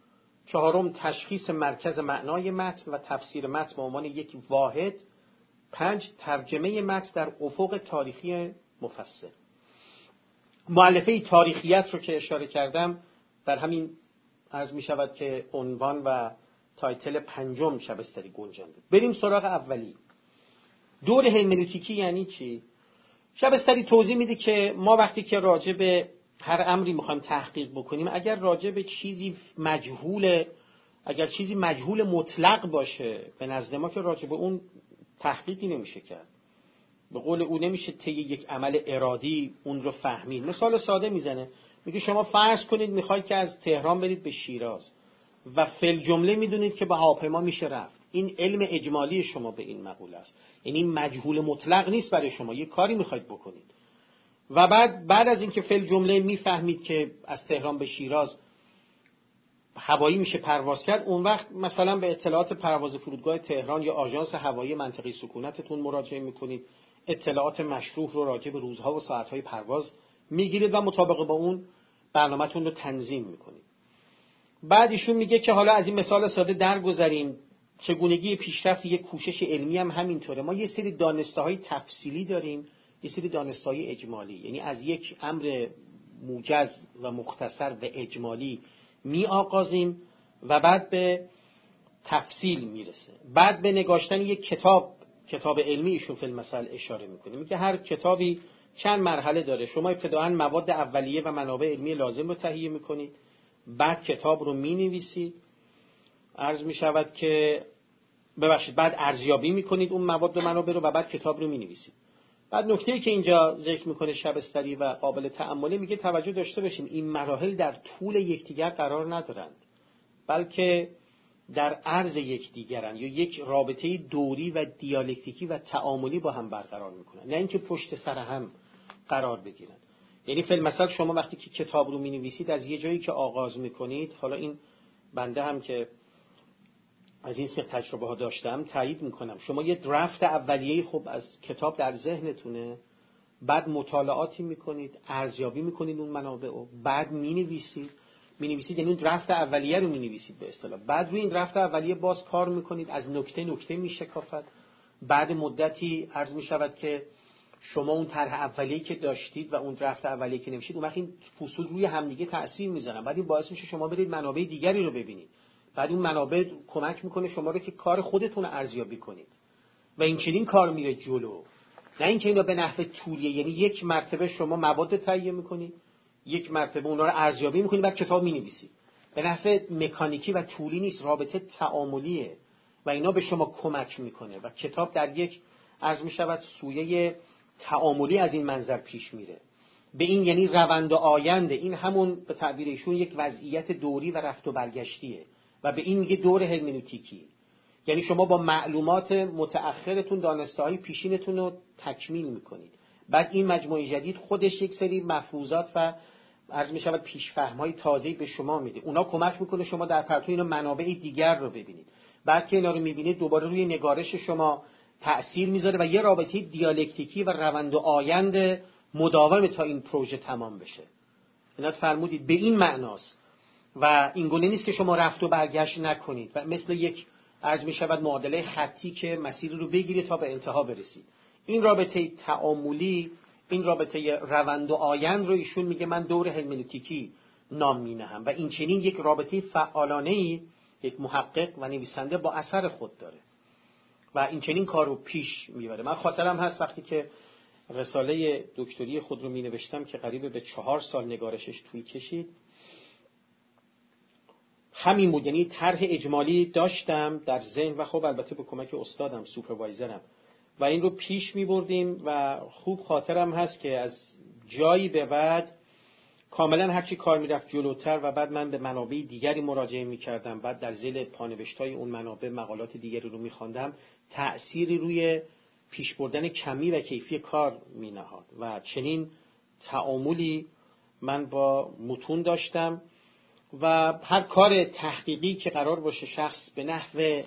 چهارم تشخیص مرکز معنای متن و تفسیر متن به عنوان یک واحد. 5 ترجمه متن در افق تاریخی مفسر. مؤلفه تاریخیت رو که اشاره کردم در همین عرض می شود که عنوان و تایتل 5 شبستری گنجانده. بریم سراغ اولی. دور هرمنوتیکی یعنی چی؟ شبستری توضیح میده که ما وقتی که راجع به هر امری میخوایم تحقیق بکنیم، اگر راجع به چیزی مجهول مطلق باشه، به نزد ما که راجع به اون تحقیقی نمیشه کرد. به قول او نمیشه طی یک عمل ارادی اون رو فهمید. مثال ساده میزنه، میگه شما فرض کنید میخواید که از تهران برید به شیراز و فل جمله میدونید که با هواپیما میشه رفت. این علم اجمالی شما به این مقوله است، یعنی مجهول مطلق نیست برای شما، یه کاری میخواید بکنید و بعد از اینکه فل جمله میفهمید که از تهران به شیراز هوایی میشه پرواز کرد، اون وقت مثلا به اطلاعات پرواز فرودگاه تهران یا آژانس هوایی منطقه سکونتتون مراجعه میکنید، اطلاعات مشروح رو راجع به روزها و ساعتهای پرواز میگیرید و مطابق با اون برنامه‌تون رو تنظیم میکنید. بعد ایشون میگه که حالا از این مثال ساده درگذریم، چگونگی پیشرفت یک کوشش علمی هم همینطوره. ما یه سری دانسته‌های تفصیلی داریم، یه سری دانسته‌های اجمالی، یعنی از یک امر موجز و مختصر و اجمالی می آغازیم و بعد به تفصیل میرسه. بعد به نگاشتن یک کتاب علمی ایشون فی المثل اشاره میکنه. میگه هر کتابی چند مرحله داره. شما ابتداً مواد اولیه و منابع علمی لازم رو تهیه میکنید، بعد کتاب رو مینویسید، عرض میشود که بعد ارزیابی میکنید اون مواد و منابع رو و بعد کتاب رو مینویسید. بعد نکته‌ای که اینجا ذکر میکنه شبستری و قابل تأمله، میگه توجه داشته باشیم این مراحل در طول یکدیگر قرار ندارند، بلکه در عرض یکدیگرند یا یک رابطه دوری و دیالکتیکی و تعاملی با هم برقرار میکنن، نه اینکه پشت سر هم قرار بگیرن. یعنی فی المثل شما وقتی که کتاب رو مینویسید از یه جایی که آغاز میکنید، حالا این بنده هم که از این سه تجربه ها داشتم تایید میکنم، شما یه درفت اولیه خوب از کتاب در ذهنتونه، بعد مطالعاتی میکنید، ارزیابی میکنید اون منابع رو، بعد مینویسید یعنی اون درفت اولیه رو مینویسید به اصطلاح. بعد روی این درفت اولیه باز کار میکنید، از نکته میشکافد. بعد مدتی عرض میشود که شما اون طرح اولیه‌ای که داشتید و اون درفت اولیه‌ای که نوشتید، اون وقت این فصول روی همدیگه تأثیر میذارن. بعد این باعث میشه شما برید منابع دیگری رو ببینید. بعد اون منابع کمک میکنه شما رو که کار خودتون رو ارزیابی کنید و این چنین کار میره جلو. نه اینکه اینا به نحو طولیه، یعنی یک مرتبه شما مواد تهیه میکنید، یک مرتبه اونا رو ارزیابی میکنید، بعد کتاب مینویسید. به نحو مکانیکی و طولی نیست، رابطه تعاملیه و اینا به شما کمک میکنه و کتاب در یک عرض میشود سویه تعاملی از این منظر پیش میره. به این یعنی روند و آینده، این همون به تعبیر ایشون یک وضعیت دوری و رفت و برگشتیه و به این میگه دور هرمنوتیکی. یعنی شما با معلومات متأخرتون دانسته‌های پیشینتون رو تکمیل میکنید، بعد این مجموعه جدید خودش یک سری مفروضات و عرض میشود پیشفهم‌های تازه‌ای به شما میده. اونا کمک میکنه شما در پرتو اینا منابع دیگر رو ببینید. بعد که اینا رو میبینید دوباره روی نگارش شما تأثیر میذاره و یه رابطه دیالکتیکی و روند و آینده مداوم تا این پروژه تمام بشه. اینا فرمودید به این معناست و این گونه نیست که شما رفت و برگشت نکنید و مثل یک عرض میشود معادله خطی که مسیر رو بگیرید تا به انتها برسید. این رابطه تعاملی، این رابطه روند و آیند رو ایشون میگه من دور هرمنوتیکی نام مینهم و این چنین یک رابطه فعالانه‌ای یک محقق و نویسنده با اثر خود داره و این چنین کار رو پیش میبره. من خاطرم هست وقتی که رساله دکتری خود رو می نوشتم که قریب به 4 سال نگارشش طول کشید، همین بود. یعنی طرح اجمالی داشتم در ذهن و خب البته به کمک استادم سوپروایزرم و این رو پیش می بردیم و خوب خاطرم هست که از جایی به بعد کاملا هرچی کار می رفت جلوتر و بعد من به منابع دیگری مراجعه می کردم، بعد در ذیل پانوشت‌های اون منابع مقالات دیگری رو می خواندم، تأثیری روی پیش بردن کمی و کیفی کار می نهاد و چنین تعاملی من با متون داشتم و هر کار تحقیقی که قرار باشه شخص به نحو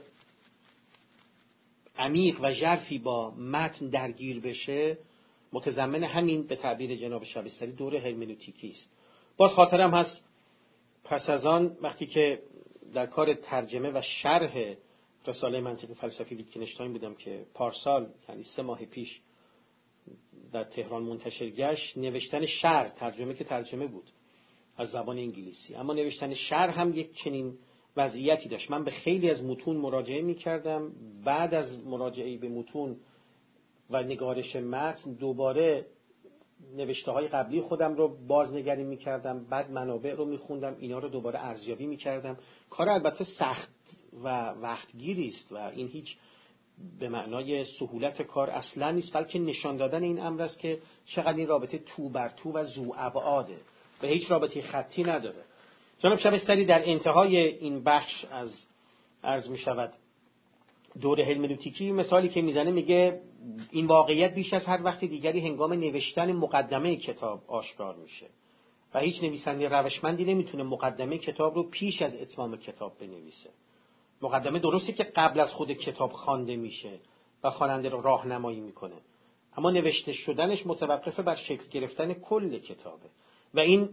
عمیق و ژرفی با متن درگیر بشه متضمن همین به تعبیر جناب شبستری دور هرمنوتیکی است. باز خاطرم هست پس از آن وقتی که در کار ترجمه و شرح رساله منطق فلسفی ویتگنشتاین بودم که پارسال یعنی 3 ماه پیش در تهران منتشر گشت، نوشتن شرح، ترجمه که ترجمه بود از زبان انگلیسی، اما نوشتن شرح هم یک چنین وضعیتی داشت. من به خیلی از متون مراجعه می کردم، بعد از مراجعه به متون و نگارش متن دوباره نوشته های قبلی خودم رو بازنگری می کردم، بعد منابع رو می خوندم، اینا رو دوباره ارزیابی می کردم. کار البته سخت و وقتگیری است و این هیچ به معنای سهولت کار اصلا نیست، بلکه نشان دادن این امر است که چقدر این رابطه تو بر تو و ذو ابعاده و هیچ رابطه خطی نداره. جناب شبستری در انتهای این بخش از عرض می شود دور هرمنوتیکی مثالی که میزنه، میگه این واقعیت بیش از هر وقت دیگری هنگام نوشتن مقدمه کتاب آشکار میشه و هیچ نویسنده روشمندی نمیتونه مقدمه کتاب رو پیش از اتمام کتاب بنویسه. مقدمه درسته که قبل از خود کتاب خوانده میشه و خواننده رو راهنمایی میکنه، اما نوشته شدنش متوقفه بر شکل گرفتن کل کتابه و این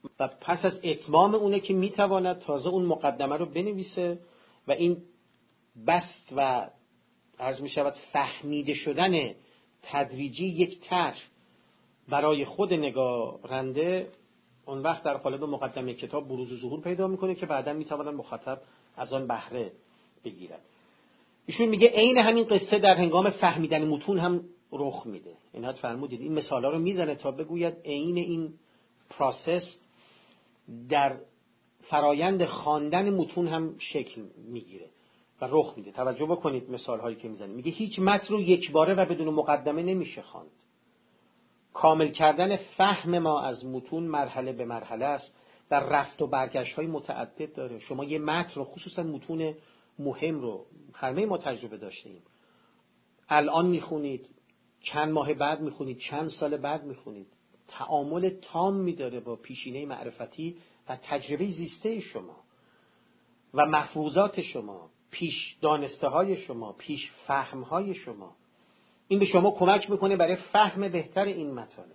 و پس از اتمام اونه که میتواند تازه اون مقدمه رو بنویسه و این بست و عرض میشود فهمیده شدن تدریجی یک طرح برای خود نگارنده اون وقت در قالب مقدمه کتاب بروز و ظهور پیدا میکنه که بعدا میتواند مخاطب از آن بهره بگیرد. ایشون میگه عین همین قصه در هنگام فهمیدن متون هم رخ میده. اینها فرمودید این مثالا رو میزنه تا بگوید عین این پروسس در فرایند خواندن متون هم شکل میگیره و رخ میده. توجه بکنید مثال هایی که میزنه. میگه هیچ متن رو یک باره و بدون مقدمه نمیشه خواند. کامل کردن فهم ما از متون مرحله به مرحله است، در رفت و برگشت های متعدد داره. شما یه متن رو خصوصا متون مهم رو همه ما تجربه داشتیم، الان میخونید، چند ماه بعد میخونید، چند سال بعد میخونید، تعامل تامی داره با پیشینه معرفتی و تجربه زیسته شما و مفروضات شما، پیش دانسته های شما، پیش فهم های شما. این به شما کمک میکنه برای فهم بهتر این مطالب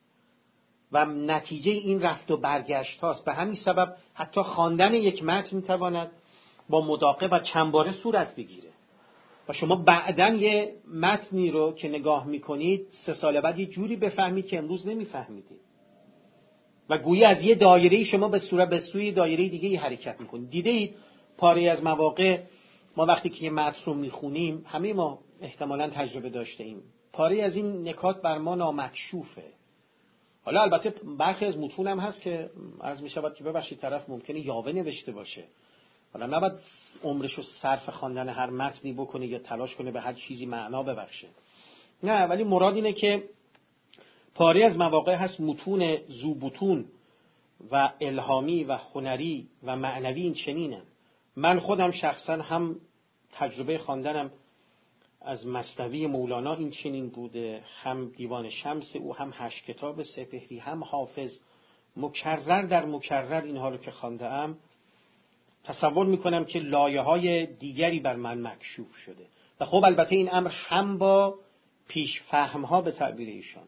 و نتیجه این رفت و برگشت هاست. به همین سبب حتی خواندن یک متن میتواند با مداقه و چند باره صورت بگیره و شما بعداً یه متنی رو که نگاه میکنید 3 سال بعد یه جوری بفهمید که امروز نمیفهمیدید و گویی از یه دایره شما به سوی دایره دیگه حرکت میکنید. دیدید پاره از مواقع ما وقتی که یه متن رو میخونیم، همه ما احتمالاً تجربه داشته ایم، پاره از این نکات بر ما نامکشوفه. حالا البته برخی از متون هم هست که عرض میشود که ببخشید طرف ممکنه یاوه نوشته باشه، حالا نباید عمرشو صرف خواندن هر متنی بکنه یا تلاش کنه به هر چیزی معنا ببخشه، نه، ولی مراد اینه که پاره از مواقع هست متون زوبتون و الهامی و هنری و معنوی این چنینن. من خودم شخصا هم تجربه خواندنم از مثنوی مولانا این چنین بوده، هم دیوان شمس او، هم 8 کتاب سپهری، هم حافظ، مکرر در مکرر اینها رو که خوانده‌ام تصور میکنم که لایه‌های دیگری بر من مکشوف شده. و خب البته این امر هم با پیش فهم‌ها به تعبیر ایشان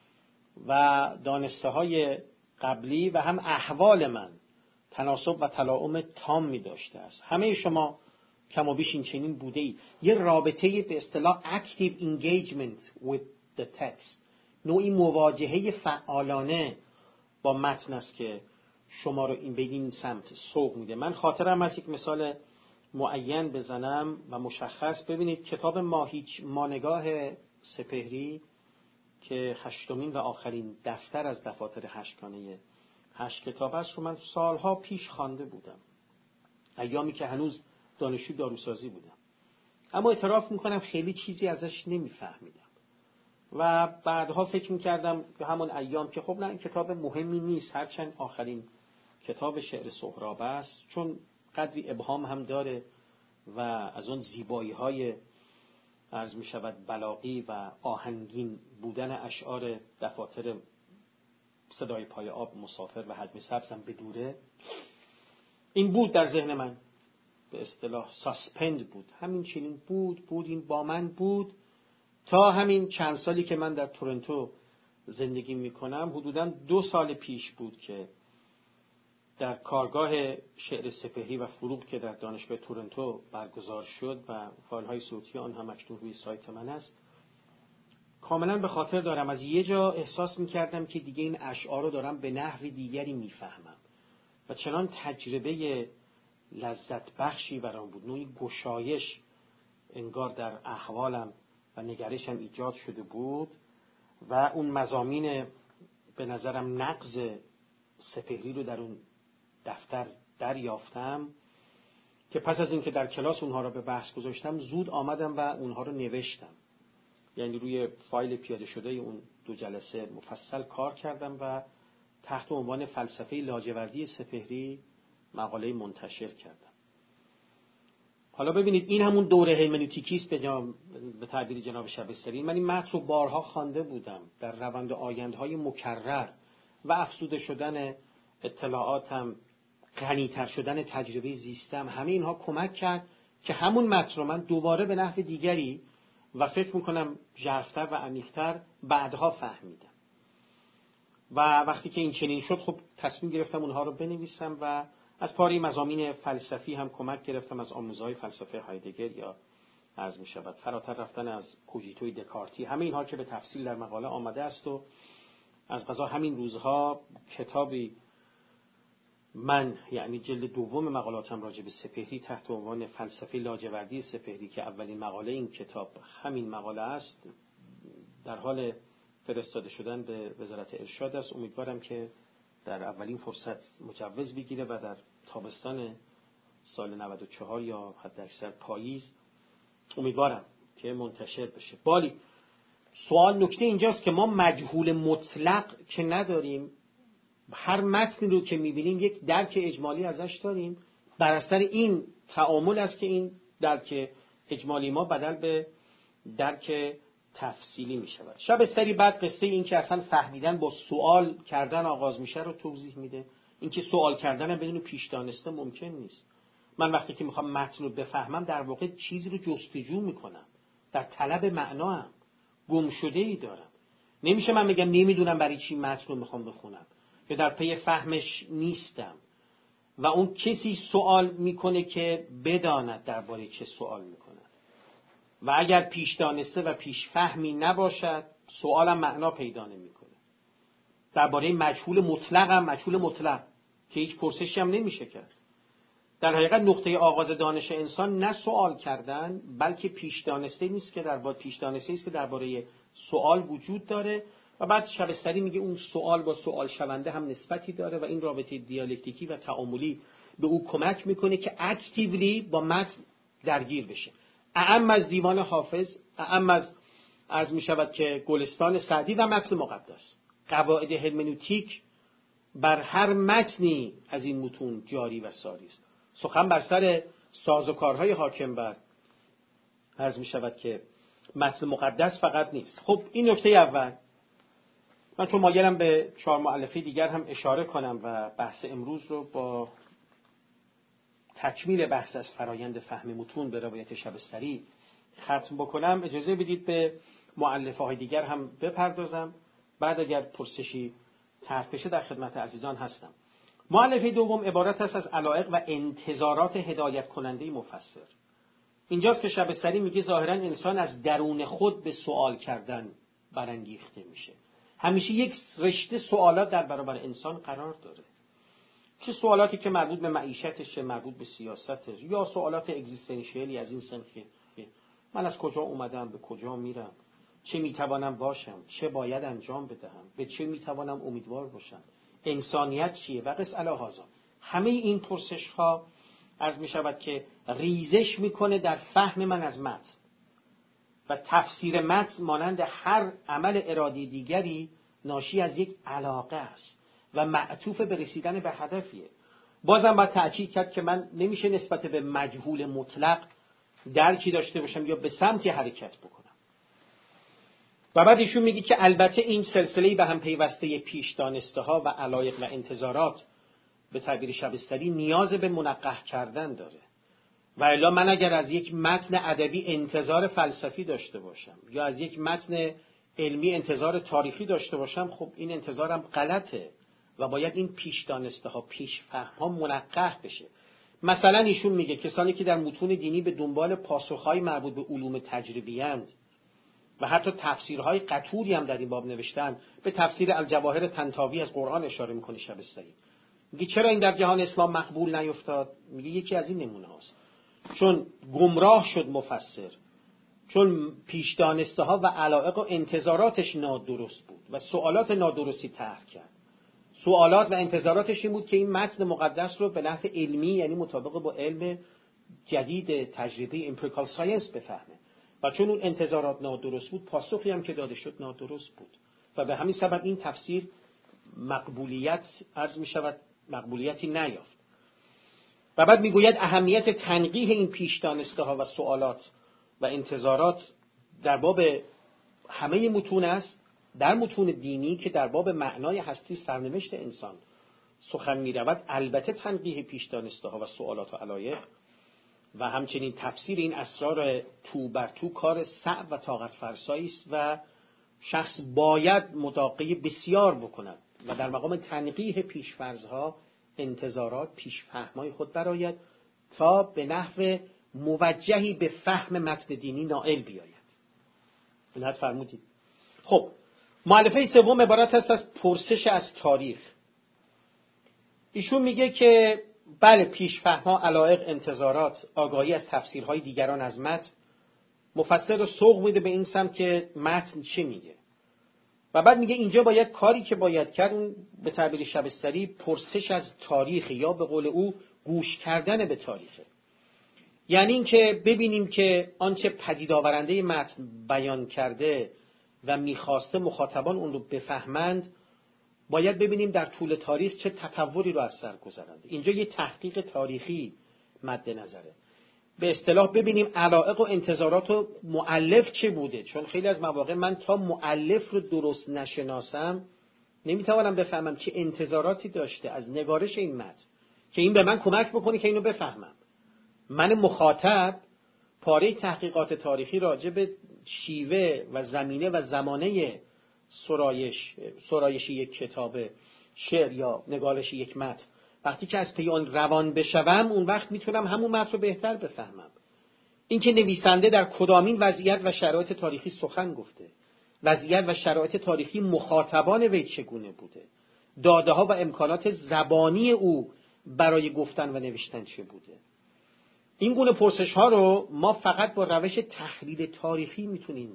و دانسته‌های قبلی و هم احوال من تناسب و تلاؤم تامی داشته است. همه شما کم و بیش این چنین بوده اید. یه رابطه به اصطلاح active engagement with the text، نوعی مواجهه فعالانه با متن است که شما رو این بدین سمت سوق میده. من خاطرم از یک مثال معین بزنم و مشخص. ببینید کتاب مانگاه سپهری که 8مین و آخرین دفتر از دفاتر 8گانه 8 کتاب است رو من سالها پیش خوانده بودم، ایامی که هنوز دانشجو داروسازی بودم، اما اعتراف میکنم خیلی چیزی ازش نمیفهمیدم و بعدها فکر میکردم به همون ایام که خب نه، این کتاب مهمی نیست، هرچند آخرین کتاب شعر سهراب است، چون قدری ابهام هم داره و از اون زیبایی های عرض می شود بلاغی و آهنگین بودن اشعار دفاتر صدای پای آب، مسافر و حجم سبز هم بدوره. این بود در ذهن من، به اصطلاح ساسپند بود، همین چنین بود این با من بود تا همین چند سالی که من در تورنتو زندگی میکنم. حدوداً 2 سال پیش بود که در کارگاه شعر سپهری و فروغ که در دانشگاه تورنتو برگزار شد و فایل‌های صوتی آن هم اکنون روی سایت من است، کاملا به خاطر دارم از یه جا احساس میکردم که دیگه این اشعار رو دارم به نحوی دیگری میفهمم و چنان تجربه لذت بخشی برام بود، نوعی گشایش انگار در احوالم و نگرشم ایجاد شده بود و اون مضامین به نظرم نقض سپهری رو در اون دفتر دریافتم که پس از اینکه در کلاس اونها رو به بحث گذاشتم زود آمدم و اونها رو نوشتم، یعنی روی فایل پیاده شده اون 2 جلسه مفصل کار کردم و تحت عنوان فلسفه لاجوردی سپهری مقاله منتشر کردم. حالا ببینید این همون دوره هرمنوتیکی است به تعبیر جناب شبستری. من این متن رو بارها خوانده بودم در روند آیندهای مکرر و افزوده شدن اطلاعاتم، غنی‌تر شدن تجربه زیستم، همه اینها کمک کرد که همون متن رو من دوباره به نحو دیگری و فکر میکنم ژرف‌تر و عمیق‌تر بعدها فهمیدم. و وقتی که این چنین شد خب تصمیم گرفتم اونها رو بنویسم و از پاره مضامین فلسفی هم کمک گرفتم از آموزهای فلسفه هایدگر یا عرض می شود فراتر رفتن از کوژیتوی دکارتی، همه اینها که به تفصیل در مقاله آمده است. و از قضا همین روزها کتابی من یعنی جلد دوم مقالاتم راجع به سپهری تحت عنوان فلسفه لاجوردی سپهری که اولین مقاله این کتاب همین مقاله است در حال فرستاده شدن به وزارت ارشاد است. امیدوارم که در اولین فرصت مجوز بگیره و در تابستان سال 94 یا حداکثر پاییز امیدوارم که منتشر بشه. بالی سوال نکته اینجاست که ما مجهول مطلق که نداریم، هر متن رو که میبینیم یک درک اجمالی ازش داریم، بر اثر این تعامل است که این درک اجمالی ما بدل به درک تفصیلی میشود. شبستری بعد قصه این که اصلا فهمیدن با سوال کردن آغاز میشه رو توضیح میده. این که سوال کردن هم بدون پیش دانسته ممکن نیست. من وقتی که میخوام متن رو بفهمم در واقع چیزی رو جستجو میکنم، در طلب معنا هم گم شده ای دارم. نمیشه من بگم نمیدونم برای چی متن رو میخوام بخونم یا در پی فهمش نیستم و اون کسی سوال میکنه که بداند درباره چه سوال میکنه و اگر پیش دانسته و پیش فهمی نباشد سوالم معنا پیدا نمیکنه. درباره مجهول مطلق هم مجهول مطلق که هیچ پرسشی هم نمیشه کرد. در حقیقت نقطه آغاز دانش انسان نه سوال کردن بلکه پیش دانسته نیست که پیش دانسته است که درباره سوال وجود داره و بعد شبستری میگه اون سوال با سوال شونده هم نسبتی داره و این رابطه دیالکتیکی و تعاملی به او کمک میکنه که اکتیولی با متن درگیر بشه. اعم از دیوان حافظ، اعم از عرض میشود که گلستان سعدی و متن مقدس، قواعد هرمنوتیک بر هر متنی از این متون جاری و ساری است. سخن بر سر سازوکارهای حاکم بر عرض میشود که متن مقدس فقط نیست. خب این نکته اول. من چون مایلم به 4 مؤلفه دیگر هم اشاره کنم و بحث امروز رو با تکمیل بحث از فرایند فهم متون به روایت شبستری ختم بکنم، اجازه بدید به مؤلفه های دیگر هم بپردازم. بعد اگر پرسشی طرح بشه در خدمت عزیزان هستم. مؤلفه دوم عبارت است از علایق و انتظارات هدایت کننده مفسر. اینجاست که شبستری میگه ظاهرا انسان از درون خود به سوال کردن برانگیخته میشه. همیشه یک رشته سوالات در برابر انسان قرار داره، چه سوالاتی که مربوط به معیشتش، مربوط به سیاستش، یا سوالات اگزیستانسیالی از این سنخ من از کجا اومدم، به کجا میرم، چه میتوانم باشم، چه باید انجام بدهم، به چه میتوانم امیدوار باشم، انسانیت چیه و قص الی هذا. همه این پرسش ها عرض می شود که ریزش میکنه در فهم من از متن و تفسیر متن مانند هر عمل ارادی دیگری ناشی از یک علاقه است و معطوف به رسیدن به هدفیه. بازم باید تأکید کرد که من نمیشه نسبت به مجهول مطلق درکی داشته باشم یا به سمتی حرکت بکنم. و بعد ایشون میگه که البته این سلسله به هم پیوسته پیش دانسته ها و علایق و انتظارات به تعبیر شبستری نیاز به منقح کردن داره و الا من اگر از یک متن ادبی انتظار فلسفی داشته باشم یا از یک متن علمی انتظار تاریخی داشته باشم، خب این انتظارم غلطه و باید این پیش دانسته ها پیش فهم ها منقح بشه. مثلا ایشون میگه کسانی که در متون دینی به دنبال پاسخهای مربوط به علوم تجربی اند و حتی تفسیرهای قطوری هم در این باب نوشتن، به تفسیر الجواهر طنطاوی از قرآن اشاره میکنه شبستری. میگه چرا این در جهان اسلام مقبول نیفتاد؟ میگه یکی از این نمونه هاست، چون گمراه شد مفسر، چون پیش دانسته ها و علایق و انتظاراتش نادرست بود و سوالات نادرستی طرح کرد. سوالات و انتظاراتش این بود که این متن مقدس رو به نحو علمی، یعنی مطابق با علم جدید تجربی امپریکال ساینس بفهمه و چون اون انتظارات نادرست بود پاسخی هم که داده شد نادرست بود و به همین سبب این تفسیر مقبولیت عرض می شود مقبولیتی نیافت. و بعد میگوید اهمیت تنقیح این پیش دانسته ها و سوالات و انتظارات در باب همه متون است، در متون دینی که در باب معنای هستی سرنوشت انسان سخن می رود. البته تنقیح پیش دانسته ها و سوالات و علایق و همچنین تفسیر این اسرار تو بر تو کار صعب و طاقت فرسایی است و شخص باید مداقه بسیار بکند و در مقام تنقیح پیشفرض‌ها، انتظارات، پیشفهم‌های خود برآید تا به نحو موجهی به فهم متن دینی نائل بیاید. اینت فرمودید. خب مؤلفه سوم عبارت است از پرسش از تاریخ. ایشون میگه که بله، پیشفهم‌ها، علایق، انتظارات، آگاهی از تفسیرهای دیگران از متن مفسر رو سوق میده به این سمت که متن چه میگه. و بعد میگه اینجا باید کاری که باید کرد، اون به تعبیر شبستری پرسش از تاریخ، یا به قول او گوش کردن به تاریخه. یعنی این که ببینیم که آنچه پدید آورنده متن بیان کرده و میخواسته مخاطبان اون رو بفهمند، باید ببینیم در طول تاریخ چه تطوری رو از سر گذرنده. اینجا یه تحقیق تاریخی مد نظره. به اصطلاح ببینیم علایق و انتظارات و مؤلف چه بوده، چون خیلی از مواقع من تا مؤلف رو درست نشناسم نمیتوانم بفهمم چه انتظاراتی داشته از نگارش این متن که این به من کمک بکنه که اینو بفهمم. من مخاطب پاره تحقیقات تاریخی راجع به شیوه و زمینه و زمانه سرایش یک کتاب شعر یا نگارش یک متن، وقتی که از پی آن روان بشوم، اون وقت میتونم همون متن رو بهتر بفهمم. اینکه نویسنده در کدامین وضعیت و شرایط تاریخی سخن گفته، وضعیت و شرایط تاریخی مخاطبان وی چگونه بوده، داده ها و امکانات زبانی او برای گفتن و نوشتن چه بوده. این گونه پرسش ها رو ما فقط با روش تحلیل تاریخی میتونیم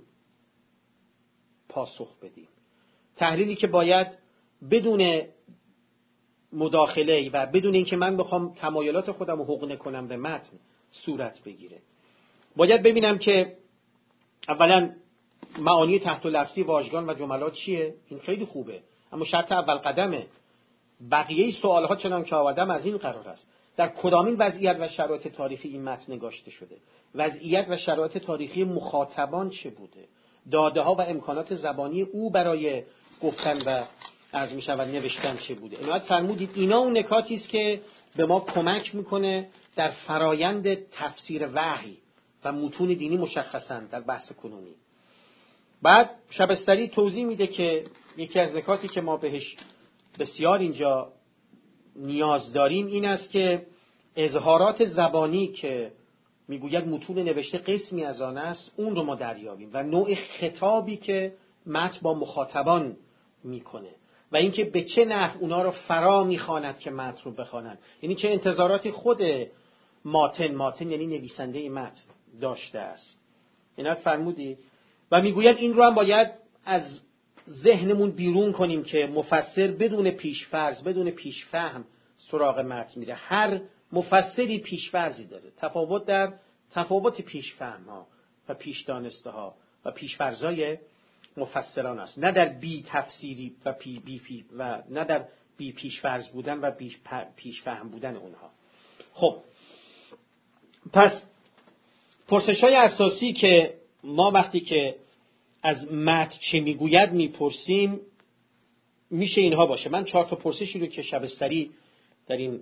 پاسخ بدیم. تحلیلی که باید بدون مداخله و بدون اینکه من بخوام تمایلات خودم رو حقنه کنم به متن صورت بگیره. باید ببینم که اولا معانی تحت لفظی واژگان و جملات چیه؟ این خیلی خوبه، اما شرط اول قدمه. بقیه سوالها چنان که آوردم از این قرار است: در کدامین وضعیت و شرایط تاریخی این متن نگاشته شده، وضعیت و شرایط تاریخی مخاطبان چه بوده، داده ها و امکانات زبانی او برای گفتن و عرض می شود نوشتن چه بوده. عنایت فرمودید اینا اون نکاتی است که به ما کمک میکنه در فرایند تفسیر وحی و متون دینی، مشخصا در بحث کنونی. بعد شبستری توضیح میده که یکی از نکاتی که ما بهش بسیار اینجا نیاز داریم این است که اظهارات زبانی که میگوید متون نوشته قسمی از آن است، اون رو ما دریابیم و نوع خطابی که متن با مخاطبان میکنه و اینکه به چه نحو اونا رو فرا میخواند که متن رو بخوانند، یعنی چه انتظاراتی خود ماتن یعنی نویسنده متن داشته است. اینا فرمودی و میگوید این رو هم باید از ذهنمون بیرون کنیم که مفسر بدون پیشفرض، بدون پیشفهم سراغ متن میره. هر مفسری پیشفرضی داره، تفاوت در تفاوت پیشفهم‌ها و پیشدانسته‌ها و پیشفرض‌های مفسران است، نه در بی تفسیری و و نه در بی پیشفرض بودن و بی پیشفهم بودن اونها. خب پس پرسش‌های اساسی که ما وقتی که از متن چه میگوید میپرسیم میشه اینها باشه. من 4 تا پرسشی رو که شبستری در این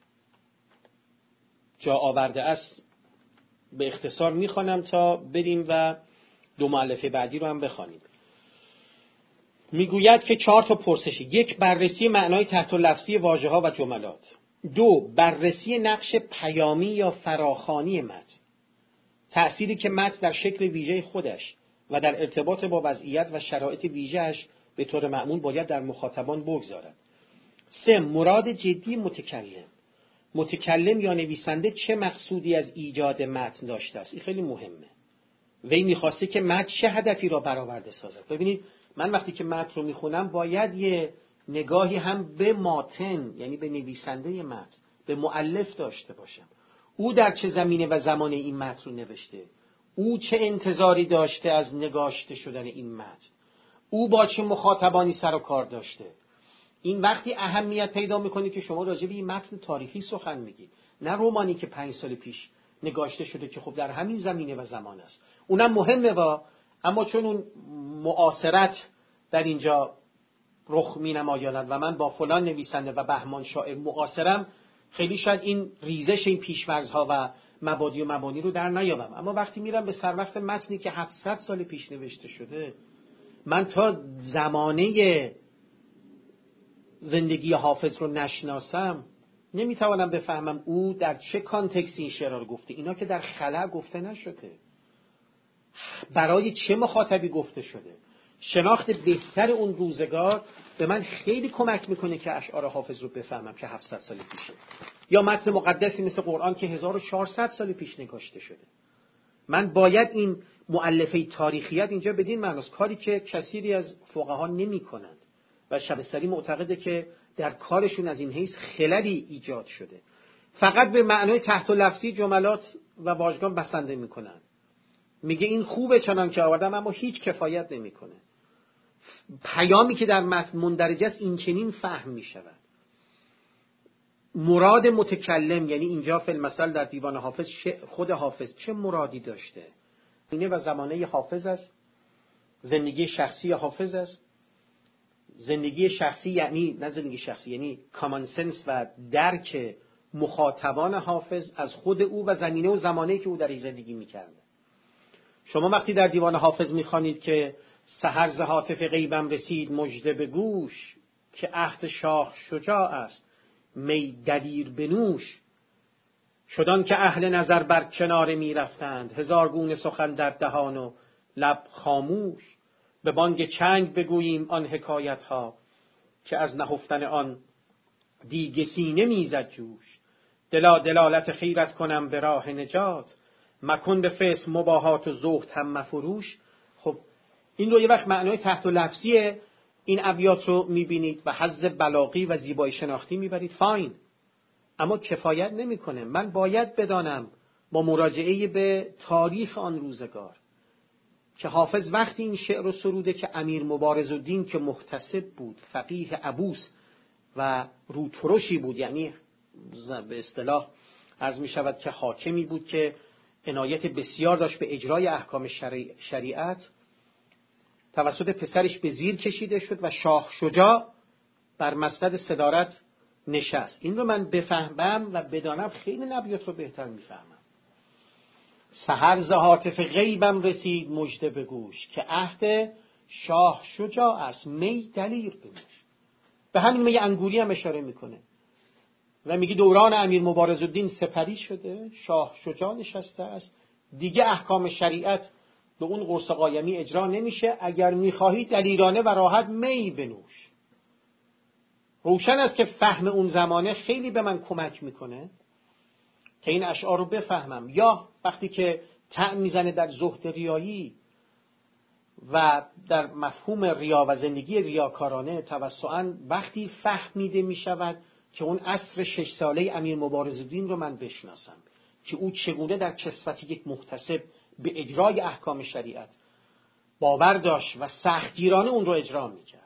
جا آورده است به اختصار میخوانم تا بریم و 2 مؤلفه بعدی رو هم بخوانیم. میگوید که 4 تا پرسش: 1. بررسی معنای تحت لفظی واژه‌ها و جملات. 2. بررسی نقش پیامی یا فراخوانی متن، تأثیری که متن در شکل ویژه خودش و در ارتباط با وضعیت و شرایط ویژه‌اش به طور معمول باید در مخاطبان بگذارد. 3. مراد جدی متکلم یا نویسنده چه مقصودی از ایجاد متن داشته است. این خیلی مهمه. وی میخواسته که متن چه هدفی را برآورده سازد. ببینید من وقتی که متن رو میخونم باید یه نگاهی هم به ماتن، یعنی به نویسنده متن، به مؤلف داشته باشم. او در چه زمینه و زمانه این متن رو نوشته، او چه انتظاری داشته از نگاشته شدن این متن، او با چه مخاطبانی سر و کار داشته. این وقتی اهمیت پیدا میکنه که شما راجع به این متن تاریخی سخن میگید، نه رمانی که 5 سال پیش نگاشته شده که خب در همین زمینه و زمان است. اونم مهمه اما چون اون معاصرت در اینجا رخ مینماید و من با فلان نویسنده و بهمان شاعر معاصرم، خیلی شاید این ریزش این پیش‌فرض‌ها و مبادی و مبانی رو در نیابم. اما وقتی میرم به سر وقت متنی که 700 سال پیش نوشته شده، من تا زمانه زندگی حافظ رو نشناسم نمیتوانم بفهمم او در چه کانتکسی این شعر رو گفته. اینا که در خلا گفته نشده، برای چه مخاطبی گفته شده. شناخت بهتر اون روزگار به من خیلی کمک میکنه که اشعار حافظ رو بفهمم که 700 سال پیشه، یا متن مقدسی مثل قرآن که 1400 سال پیش نگاشته شده. من باید این مؤلفه تاریخیت اینجا بدین معناست، کاری که کثیری از فقها نمی کنند و شبستری معتقده که در کارشون از این حیث خللی ایجاد شده. فقط به معنای تحت لفظی جملات و واژگان بسنده میکنن. میگه این خوبه چنان که آوردم، اما هیچ کفایت نمیکنه. پیامی که در متن مندرج است این چنین فهم میشود. مراد متکلم، یعنی اینجا فی المثل در دیوان حافظ خود حافظ چه مرادی داشته؟ اینه و زمانه حافظ است، زندگی شخصی حافظ است. زندگی شخصی یعنی نه زندگی شخصی، یعنی کامن سنس و درک مخاطبان حافظ از خود او و زمینه و زمانه‌ای که او در این زندگی می‌کرده. شما وقتی در دیوان حافظ می‌خوانید که سحر ز هاتف غیبم رسید مژده به گوش، که عهد شاه شجاع است می دلیر بنوش، شدان که اهل نظر بر کنار می‌رفتند، هزار گونه سخن در دهان و لب خاموش، به بانگ چنگ بگوییم آن حکایت ها، که از نهفتن آن دیگ سینه میزد جوش، دلا دلالت خیرت کنم به راه نجات، مکن به فسق مباهات و زهد هم مفروش. خب این رو یه وقت معنای تحت لفظی این ابیات رو میبینید و حظ بلاغی و زیبایی شناختی میبرید، فاین، اما کفایت نمیکنه. من باید بدانم با مراجعه به تاریخ آن روزگار که حافظ وقتی این شعر رو سروده که امیر مبارزالدین که محتسب بود، فقیه عبوس و روترشی بود، یعنی به اصطلاح عرض می شود که حاکمی بود که عنایت بسیار داشت به اجرای احکام شریعت، توسط پسرش به زیر کشیده شد و شاه شجاع بر مسند صدارت نشست. این رو من بفهمم و بدانم خیلی نبیات رو بهتر میفهمم. سحر ز هاتف غیبم رسید مژده به گوش، که عهد شاه شجاع است می دلیر بنوش. به همین می انگوری هم اشاره میکنه و میگه دوران امیر مبارزالدین سپری شده، شاه شجاع نشسته است، دیگه احکام شریعت به اون قرص قایمی اجرا نمیشه، اگر میخواهی دلیرانه و راحت می بنوش. روشن است که فهم اون زمانه خیلی به من کمک میکنه که این اشعار رو بفهمم. یا وقتی که طعن میزنه در زهد ریایی و در مفهوم ریا و زندگی ریاکارانه توسعاً، وقتی فهمیده میشود که اون عصر 6 ساله امیر مبارزالدین رو من بشناسم که او چگونه در کسوت یک محتسب به اجرای احکام شریعت باور داشت و سختگیرانه اون رو اجرا میکرد.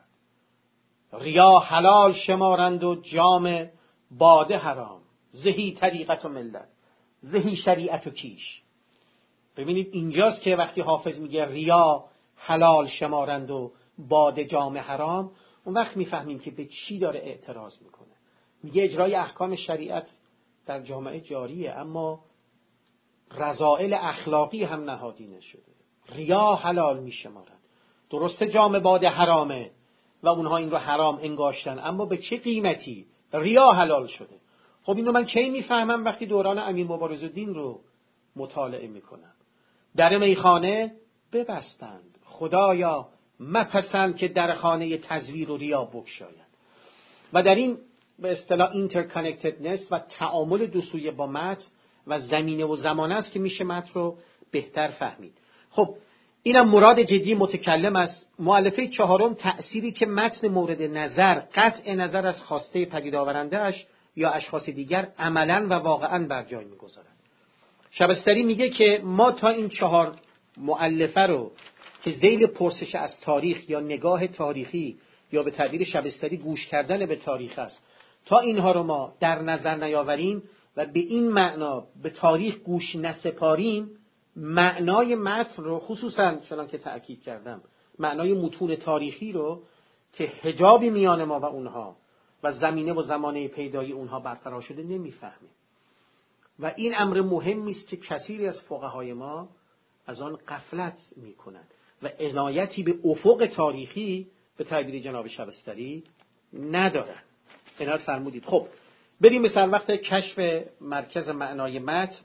ریا حلال شمارند و جام باده حرام، زهی طریقت و ملت، زهی شریعت و کیش. ببینید اینجاست که وقتی حافظ میگه ریا حلال شمارند و باده جام حرام، اون وقت میفهمیم که به چی داره اعتراض میکنه. میگه اجرای احکام شریعت در جامعه جاریه، اما رذائل اخلاقی هم نهادینه شده. ریا حلال میشمارند، درسته جام باده حرامه و اونها این رو حرام انگاشتن، اما به چه قیمتی؟ ریا حلال شده. خب این رو من کی میفهمم؟ وقتی دوران امیر مبارزالدین رو مطالعه میکنم. در میخانه ببستند، خدایا مپسند که در خانه تزویر و ریا بگشایند. و در این به اصطلاح اینترکانکتدنس و تعامل دو سویه با متن و زمینه و زمانه است که میشه متن رو بهتر فهمید. خب اینم مراد جدی متکلم است. مؤلفه چهارم، تأثیری که متن مورد نظر قطع نظر از خواسته پدید آورنده‌اش یا اشخاص دیگر عملاً و واقعاً بر جای میگذارد. شبستری میگه که ما تا این 4 مؤلفه رو که ذیل پرسش از تاریخ یا نگاه تاریخی یا به تعبیر شبستری گوش کردن به تاریخ است، تا اینها رو ما در نظر نیاوریم و به این معنا به تاریخ گوش نسپاریم، معنای متن رو، خصوصا چنان که تأکید کردم معنای متون تاریخی رو که حجابی میان ما و اونها و زمینه و زمانه پیدایی اونها برقرار شده نمیفهمیم. و این امر مهمی است که کثیری از فقهای ما از آن غفلت میکنند و عنایتی به افق تاریخی به تعبیر جناب شبستری ندارند. عنایت فرمودید. خب بریم به سر وقت کشف مرکز معنای متن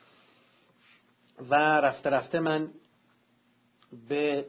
و رفته رفته من به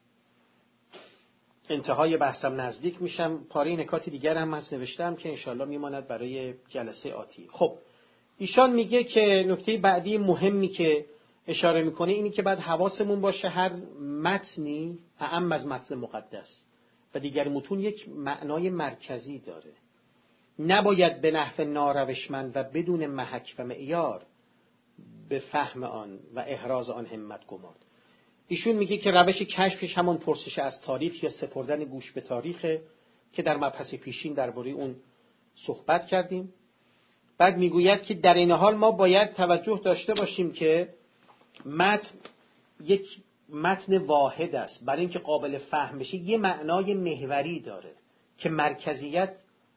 انتهای بحثم نزدیک میشم. پاره نکات دیگر هم هست نوشتم که انشاءالله میماند برای جلسه آتی. خب ایشان میگه که نکته بعدی مهمی که اشاره میکنه اینی که بعد حواسمون باشه هر متنی اعم از متن مقدس و دیگر متون یک معنای مرکزی داره، نباید به نحو ناروشمند و بدون محک و معیار به فهم آن و احراز آن همت گمارد. ایشون میگه که روش کشفش همون پرسش از تاریخ یا سپردن گوش به تاریخه که در مبحث پیشین درباره اون صحبت کردیم. بعد میگوید که در این حال ما باید توجه داشته باشیم که متن یک متن واحد است، برای اینکه قابل فهم بشه یه معنای محوری داره که مرکزیت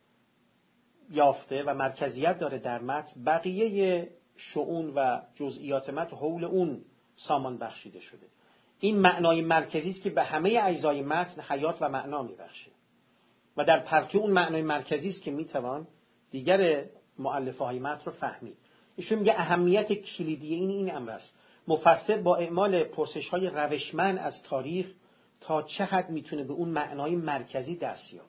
یافته و مرکزیت داره در متن، بقیه شؤون و جزئیات متن حول اون سامان بخشیده شده. این معنای مرکزی است که به همه اجزای متن حیات و معنا میبخشه و در پرتو اون معنای مرکزی است که میتوان دیگر مؤلفه های متن رو فهمید. ایشون میگه اهمیت کلیدی این امر است. مفسر با اعمال پرسش های روشمند از تاریخ تا چه حد میتونه به اون معنای مرکزی دست یابد.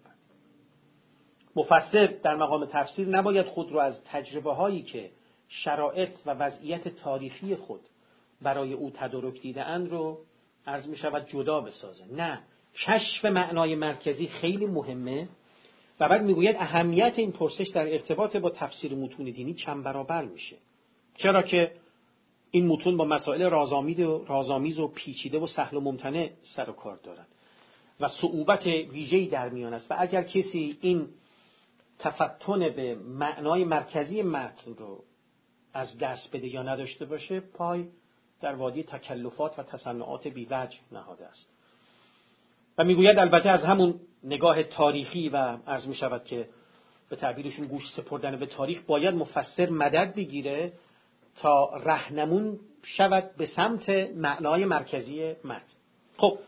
مفسر در مقام تفسیر نباید خود رو از تجربه هایی که شرایط و وضعیت تاریخی خود برای او تدارک دیده‌اند رو عرض می شود جدا بسازه. نه، کشف معنای مرکزی خیلی مهمه و بعد میگوید اهمیت این پرسش در ارتباط با تفسیر متون دینی چند برابر میشه. چرا که این متون با مسائل رازآمیز و پیچیده و سهل و ممتنع سر و کار دارند و صعوبت ویژه‌ای در میان است و اگر کسی این تفتن به معنای مرکزی متن رو از دست بده یا نداشته باشه، پای در وادی تکلفات و تصنعات بی‌وجه نهاده است. و میگوید البته از همون نگاه تاریخی و عرض می شود که به تعبیرشون گوش سپردن به تاریخ باید مفسر مدد بگیره تا راهنمون شود به سمت معنای مرکزی متن. خب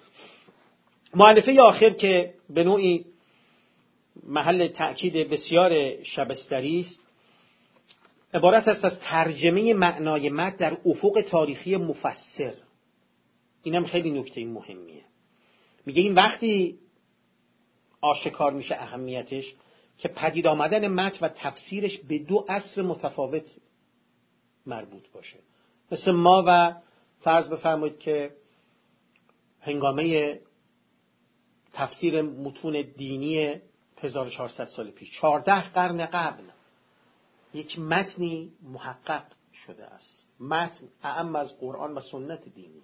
مؤلفه آخر که به نوعی محل تأکید بسیار شبستری است، عبارت است از ترجمه معنای متن در افق تاریخی مفسر. اینم خیلی نکته مهمیه. میگه این وقتی آشکار میشه اهمیتش که پدید آمدن متن و تفسیرش به دو عصر متفاوت مربوط باشه. مثل ما و فرض بفرمایید که هنگامه تفسیر متون دینی 1400 سال پیش، 14 قرن قبل یک متنی محقق شده است، متن اعم از قرآن و سنت دینی.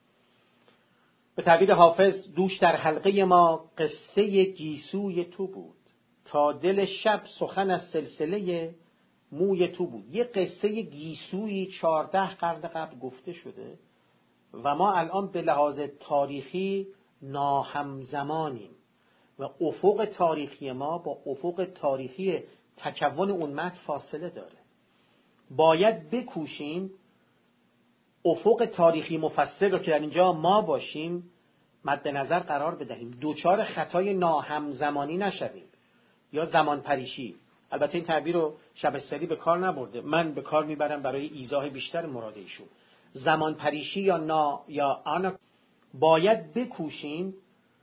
به تعبیر حافظ دوش در حلقه ما قصه گیسوی تو بود، تا دل شب سخن از سلسله موی تو بود. یه قصه گیسوی 14 قرن قبل گفته شده و ما الان به لحاظ تاریخی ناهمزمانیم و افق تاریخی ما با افق تاریخی تکون اون متن فاصله داره. باید بکوشیم افق تاریخی مفسر رو که در اینجا ما باشیم مد نظر قرار بدهیم، دوچار خطای ناهمزمانی نشویم یا زمان پریشی. البته این تعبیر رو شبستری به کار نبرده، من به کار میبرم برای ایضاح بیشتر مراد ایشون. زمان پریشی یا آنا. باید بکوشیم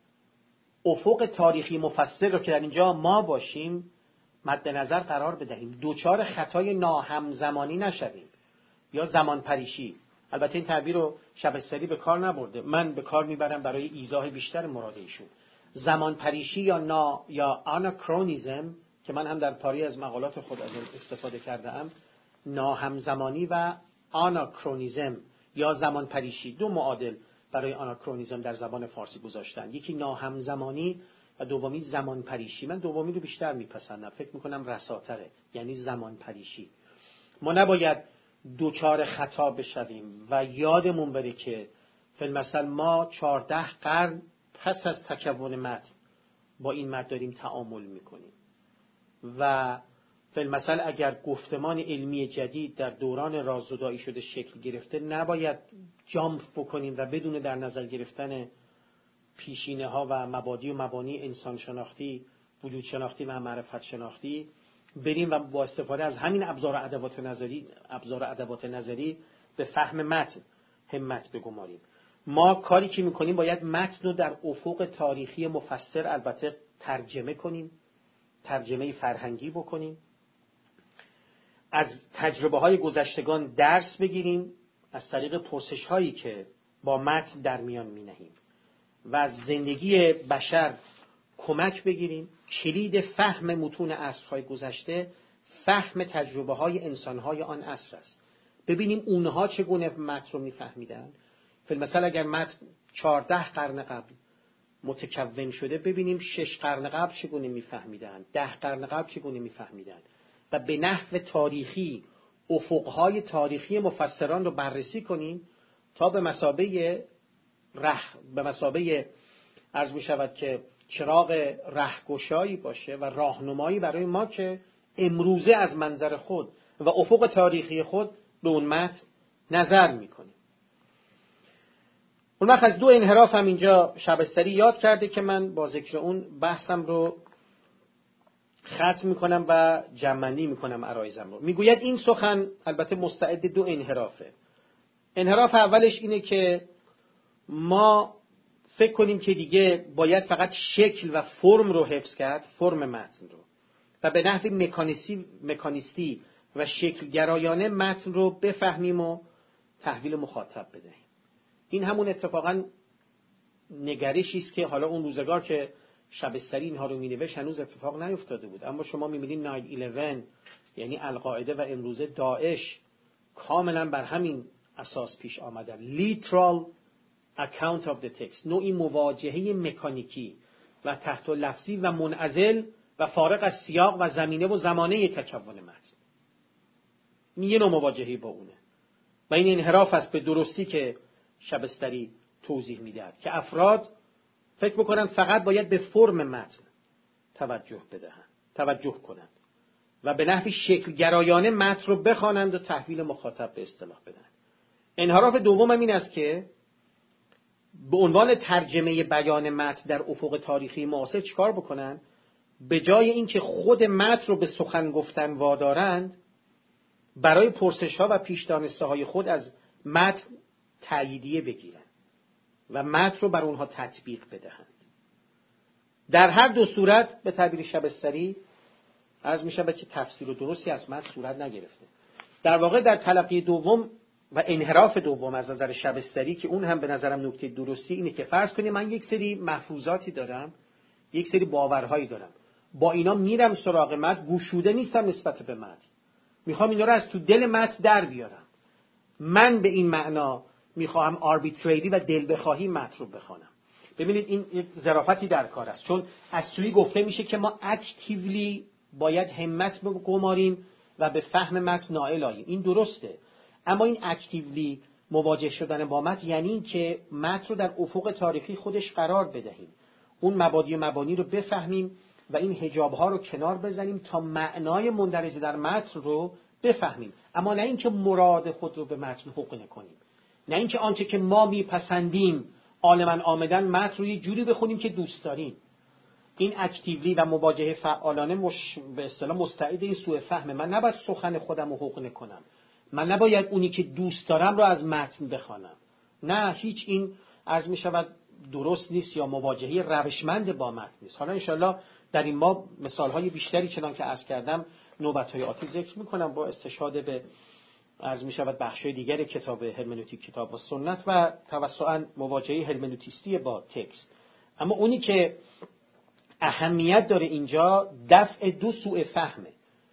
افق تاریخی مفسر رو که در اینجا ما باشیم مد نظر قرار بدهیم، دوچار خطای ناهمزمانی نشویم یا زمان پریشی. البته این تعبیر رو شبستری به کار نبرده، من به کار میبرم برای ایضاح بیشتر مراد ایشون. زمان پریشی یا آناکرونیزم که من هم در پاری از مقالات خود از اون استفاده کردم، ناهمزمانی و آناکرونیزم یا زمان پریشی دو معادل برای آناکرونیزم در زبان فارسی گذاشتن، یکی ناهمزمانی و دومی زمان پریشی. من دومی رو بیشتر میپسندم، فکر میکنم رساتره، یعنی زمان پریشی. ما نباید دوچار خطا بشویم و یادمون بره که فی‌المثل ما 14 قرن پس از تکون متن با این متن داریم تعامل میکنیم و فی‌المثل اگر گفتمان علمی جدید در دوران راززدایی شده شکل گرفته، نباید جامپ بکنیم و بدون در نظر گرفتن پیشینه ها و مبادی و مبانی انسان شناختی وجود شناختی و معرفت شناختی بریم و با استفاده از همین ابزار و ادوات نظری به فهم متن همت بگماریم. ما کاری که میکنیم باید متن رو در افق تاریخی مفسر البته ترجمه کنیم، ترجمه فرهنگی بکنیم، از تجربه های گذشتگان درس بگیریم، از طریق پرسش هایی که با متن در میان می نهیم و از زندگی بشر کمک بگیریم. کلید فهم متون عصرهای گذشته فهم تجربه های انسان های آن عصر است. ببینیم اونها چگونه متن رو می فهمیدن. مثلا اگر متن 14 قرن قبل متکون شده، ببینیم 6 قرن قبل چگونه می فهمیدن، 10 قرن قبل چگونه می فهمیدن و به نحو تاریخی افقهای تاریخی مفسران رو بررسی کنیم تا به مثابه عرض می شود که چراغ رهگشایی باشه و راهنمایی برای ما که امروزه از منظر خود و افق تاریخی خود به اون متن نظر می کنیم. اون وقت از دو انحراف هم اینجا شبستری یاد کرده که من با ذکر اون بحثم رو ختم میکنم و جمع‌بندی میکنم عرایزم رو. میگوید این سخن البته مستعد دو انحرافه. انحراف اولش اینه که ما فکر کنیم که دیگه باید فقط شکل و فرم رو حفظ کرد، فرم متن رو، و به نحو مکانیستی و شکل گرایانه متن رو بفهمیم و تحویل مخاطب بدهیم. این همون اتفاقا نگرشی است که حالا اون روزگار که شبستری اینها رو مینوشت هنوز اتفاق نیفتاده بود، اما شما میبینید 9/11 یعنی القاعده و امروزه داعش کاملا بر همین اساس پیش آمدن. literal account of the text، نوعی مواجهه مکانیکی و تحت لفظی و منعزل و فارغ از سیاق و زمینه و زمانه تکون متن. این یه نوع مواجهه با اونه و این انحراف است به درستی که شبستری توضیح میدهد که افراد فکر بکنن فقط باید به فرم متن توجه کنند و به نحوی شکل گرایانه متن رو بخوانند و تحویل مخاطب به اصطلاح بدن. انحراف دوم هم این است که به عنوان ترجمه بیان متن در افق تاریخی معاصر چیکار بکنن؟ به جای اینکه خود متن رو به سخن گفتن وادارند، برای پرسش ها و پیش دانسته های خود از متن تأییدیه بگیرن و متن رو بر اونها تطبیق بدهند. در هر دو صورت به تعبیر شبستری عرض می شود که تفسیر و درستی از متن صورت نگرفته. در واقع در تلقی دوم و انحراف دوم از نظر شبستری که اون هم به نظرم نکته درستی اینه که فرض کنیم من یک سری محفوظاتی دارم، یک سری باورهایی دارم، با اینا میرم سراغ متن، گشوده نیستم نسبت به متن، میخوام اینا رو از تو دل متن در بیارم. من به این معنا میخواهم آربیتریلی و دل بخواهی متن رو بخوانم. ببینید این یک ظرافتی در کار است، چون از سوی گفته میشه که ما اکتیولی باید همت بگماریم و به فهم متن نائل آییم. این درسته، اما این اکتیولی مواجه شدن با متن یعنی این که متن رو در افق تاریخی خودش قرار بدهیم، اون مبانی رو بفهمیم و این حجاب‌ها رو کنار بزنیم تا معنای مندرج در متن رو بفهمیم، اما نه اینکه مراد خود رو به متن حقنه کنیم، نه اینکه آنچه که ما میپسندیم عالماً آمدن متن رو یه جوری بخونیم که دوست داریم. این اکتیولی و مواجهه فعالانه به اصطلاح مستعد این سوء فهمه. من نباید سخن خودم رو حقنه کنم، من نباید اونی که دوست دارم رو از متن بخوانم. نه، هیچ این عرض می شود درست نیست یا مواجهه روشمند با متن نیست. حالا انشالله در این باب مثالهای بیشتری چنان که عرض کردم نوبت‌های آتی ذکر می‌کنم با استشهاد به عرض می شود بخش‌های دیگر کتاب هرمنوتیک، کتاب و سنت و توسعاً مواجهه هرمنوتیستی با تکست. اما اونی که اهمیت داره اینجا دفع دو سوء فهمه.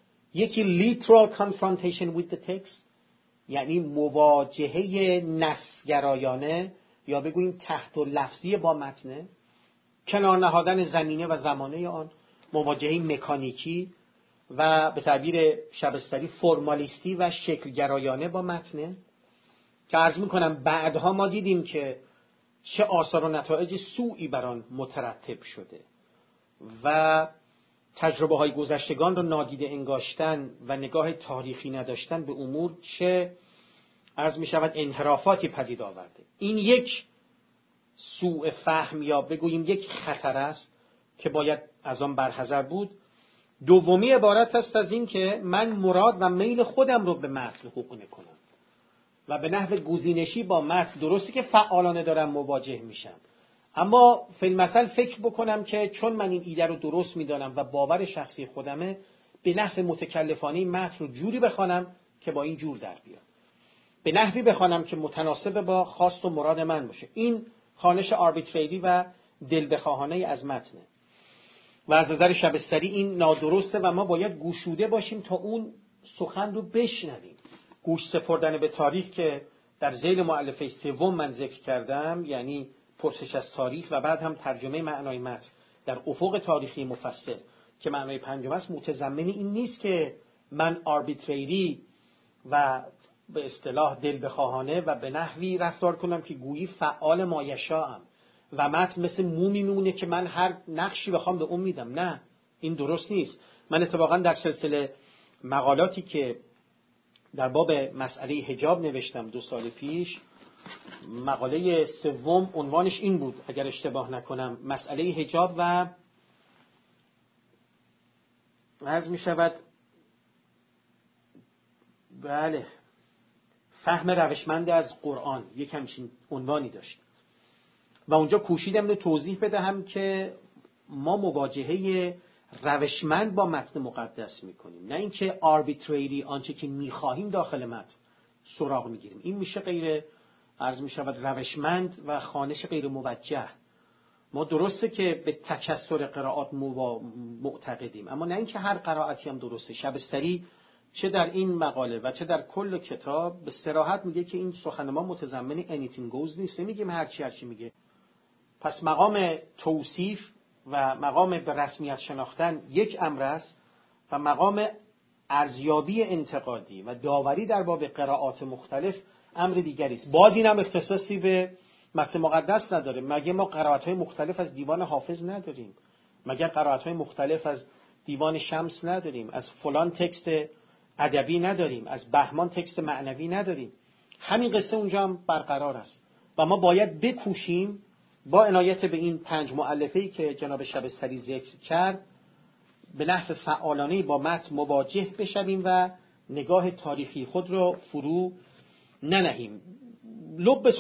یکی literal confrontation with the text، یعنی مواجهه نصگرایانه یا بگوییم تحت و لفظی با متن، کنار نهادن زمینه و زمانه آن، مواجهه مکانیکی و به تعبیر شبستری فرمالیستی و شکلگرایانه با متن که عرض میکنم بعدها ما دیدیم که چه آثار و نتایج سوئی بر آن مترتب شده و تجربه های گذشتگان رو نادیده انگاشتن و نگاه تاریخی نداشتن به امور چه عرض می شود انحرافاتی پدید آورده. این یک سوء فهم یا بگوییم یک خطر است که باید از آن برحذر بود. دومی عبارت است از این که من مراد و میل خودم رو به متن حقونه کنم و به نحو گزینشی با متن، درستی که فعالانه دارم مواجه میشم، اما فی المثل فکر بکنم که چون من این ایده رو درست میدانم و باور شخصی خودمه، به نحو متکلفانه متن رو جوری بخوانم که با این جور در بیاد، به نحوی بخوانم که متناسب با خواست و مراد من باشه. این خوانش آربیتریری و دل بخواهانه از متنه و از نظر شبستری این نادرسته و ما باید گوشوده باشیم تا اون سخن رو بشنویم. گوش سپردن به تاریخ که در ذیل مؤلفه سوم من ذکر کردم، یعنی پرسش از تاریخ و بعد هم ترجمه معنای متن در افق تاریخی مفصل که معنای پنجم است، متضمن این نیست که من آربیتریری و به اصطلاح دل بخواهانه و به نحوی رفتار کنم که گویی فعال مایشاءم و متن مثل مومی میمونه که من هر نقشی بخوام به اون میدم. نه، این درست نیست. من اتفاقا در سلسله مقالاتی که در باب مسئله حجاب نوشتم 2 سال پیش، مقاله سوم عنوانش این بود اگر اشتباه نکنم، مسئله حجاب و عرض می شود بله فهم روشمند از قرآن، یک همچین عنوانی داشت و اونجا کوشیدم اینو توضیح بدهم که ما مواجهه روشمند با متن مقدس میکنیم، نه اینکه آربیتریری آنچه که میخواهیم داخل متن سراغ میگیریم. این میشه غیر عرض میشود روشمند و خوانش غیر موجه. ما درسته که به تکثر قرائات معتقدیم، اما نه اینکه هر قرائتی هم درسته. شبستری چه در این مقاله و چه در کل کتاب به صراحت میگه که این سخن ما متضمن anything goes نیست، نمیگیم هرچی میگه. پس مقام توصیف و مقام به رسمیت شناختن یک امر است و مقام ارزیابی انتقادی و داوری در باب قرائات مختلف امر دیگری است. باز این هم اختصاصی به متن مقدس نداره. مگه ما قرائت‌های مختلف از دیوان حافظ نداریم؟ مگه قرائت‌های مختلف از دیوان شمس نداریم؟ از فلان تکست ادبی نداریم؟ از بهمان تکست معنوی نداریم؟ همین قصه اونجا هم برقرار است و ما باید بکوشیم با عنایت به این 5 مؤلفه‌ای که جناب شبستری ذکر کرد به نحو فعالانه با متن مواجه بشویم و نگاه تاریخی خود را فرو ننهیم. لب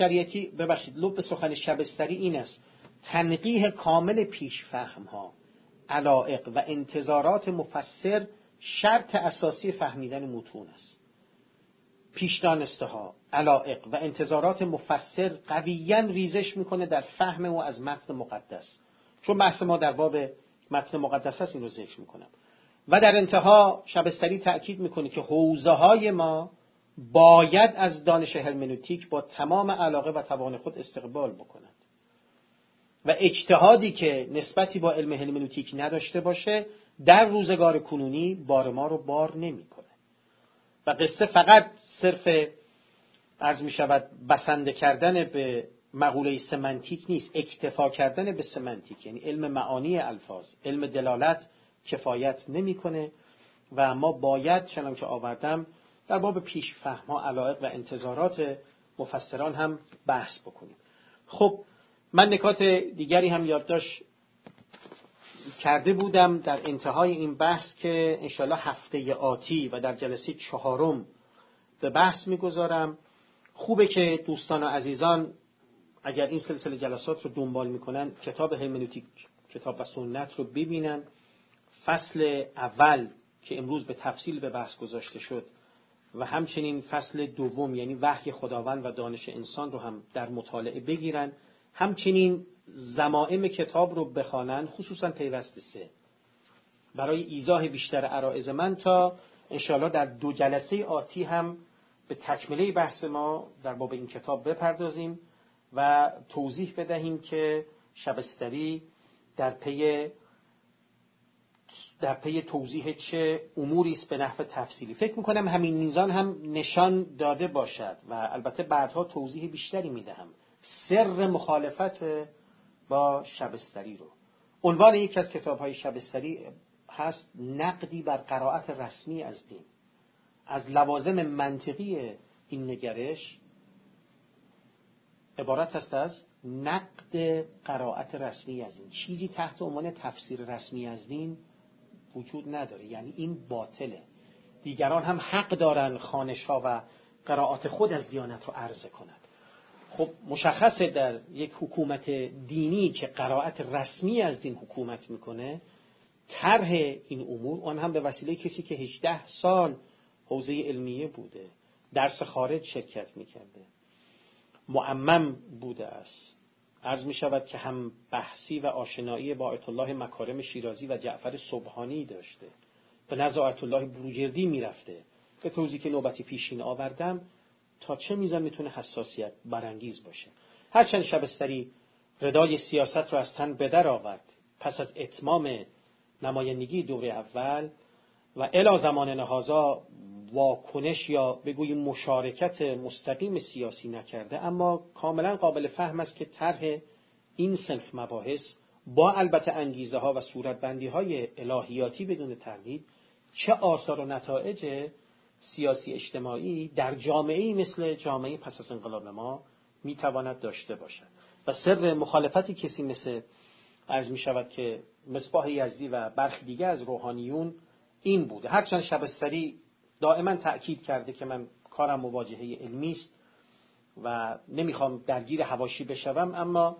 سخن شبستری این است: تنقیح کامل پیش‌فهم‌ها، علایق و انتظارات مفسر شرط اساسی فهمیدن متون است. پیش‌دانسته ها، علایق و انتظارات مفسر قویاً ریزش میکنه در فهم او از متن مقدس. چون بحث ما در باب متن مقدس است این رو ذکر میکنم. و در انتها شبستری تأکید میکنه که حوزه های ما باید از دانش هرمنوتیک با تمام علاقه و توان خود استقبال بکنند و اجتهادی که نسبتی با علم هرمنوتیک نداشته باشه در روزگار کنونی بار ما رو بار نمیکنه. و قصه فقط صرف عرض می شود بسنده کردن به مقوله سمنتیک نیست، اکتفا کردن به سمنتیک، یعنی علم معانی الفاظ، علم دلالت کفایت نمیکنه و ما باید چنانکه که آوردم در باب پیش‌فهم ها، علایق و انتظارات مفسران هم بحث بکنیم. خب من نکات دیگری هم یادداشت کرده بودم در انتهای این بحث که انشالله هفته آتی و در جلسه 4 به بحث میگذارم. خوبه که دوستان و عزیزان اگر این سلسله جلسات رو دنبال میکنن کتاب هرمنوتیک، کتاب و سنت رو ببینن. فصل اول که امروز به تفصیل به بحث گذاشته شد و همچنین فصل دوم یعنی وحی خداوند و دانش انسان رو هم در مطالعه بگیرن. همچنین ضمائم کتاب رو بخوانن، خصوصا پیوست 3 برای ایضاح بیشتر عرایض من، تا انشاءالله در 2 جلسه آتی هم به تکمله بحث ما در باب این کتاب بپردازیم و توضیح بدهیم که شبستری در پی توضیح چه اموری است به نحو تفصیلی. فکر میکنم همین میزان هم نشان داده باشد و البته بعدها توضیح بیشتری میدهم سر مخالفت با شبستری رو. عنوان یکی از کتاب‌های شبستری هست نقدی بر قرائت رسمی از دین. از لوازم منطقی این نگرش عبارت هست از نقد قرائت رسمی از دین. چیزی تحت عنوان تفسیر رسمی از دین وجود نداره، یعنی این باطله. دیگران هم حق دارن خوانش‌ها و قرائات خود از دیانت رو عرضه کنند. خب مشخصه در یک حکومت دینی که قرائت رسمی از دین حکومت میکنه، طرح این امور، آن هم به وسیله کسی که 18 سال حوزه علمیه بوده، درس خارج شرکت میکرده، معمم بوده است، عرض میشود که هم بحثی و آشنایی با آیت الله مکارم شیرازی و جعفر سبحانی داشته، به نزد آیت الله بروجردی میرفته. به توضیحی که نوبتی پیشین آوردم تا چه میزان میتونه حساسیت برانگیز باشه. هرچند شبستری ردای سیاست رو از تن به در آورد پس از اتمام نمایندگی دوره اول و الی زمان هذا واکنش یا بگوییم مشارکت مستقیم سیاسی نکرده، اما کاملا قابل فهم است که طرح این صنف مباحث با البته انگیزه ها و صورتبندی های الهیاتی بدون تردید چه آثار و نتایج سیاسی اجتماعی در جامعه‌ای مثل جامعه پس از انقلاب ما میتواند داشته باشد. و سر مخالفتی کسی مثل عرض می شود که مصباح یزدی و برخی دیگه از روحانیون این بوده. هرچند شبستری دائما تأکید کرده که من کارم مواجهه علمی است و نمیخوام درگیر حواشی بشوم، اما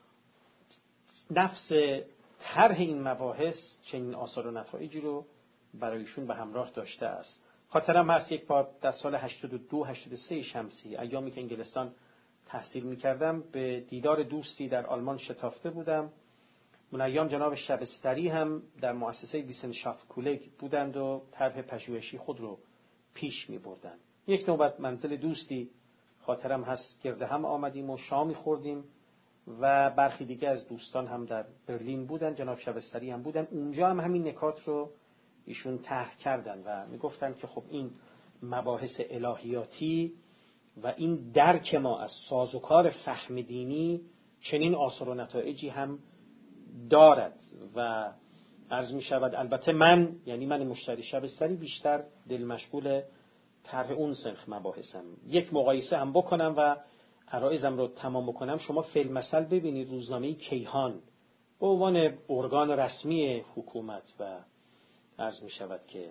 نفس طرح این مباحث چنین آثار و نتایجی رو برایشون به همراه داشته است. خاطرم هست یک بار در سال 82-83 شمسی، ایامی که انگلستان تحصیل میکردم، به دیدار دوستی در آلمان شتافته بودم. اون ایام جناب شبستری هم در مؤسسه ویسنشافت کولگ بودند و طرح پژوهشی خود رو پیش می بردند. یک نوبت منزل دوستی خاطرم هست گرده هم آمدیم و شامی خوردیم و برخی دیگه از دوستان هم در برلین بودن، جناب شبستری هم بودن. اونجا هم همین نکات رو ایشون طرح کردن و میگفتن که خب این مباحث الهیاتی و این درک ما از سازوکار فهم دینی چنین آثار و نتایجی هم دارد و عرض می شود البته من، یعنی من مشتری شبستری، بیشتر دل مشغول طرح اون صنف مباحثم. یک مقایسه هم بکنم و عرایزم رو تمام بکنم. شما فی‌المثل ببینید روزنامه کیهان به عنوان ارگان رسمی حکومت و عرض می شود که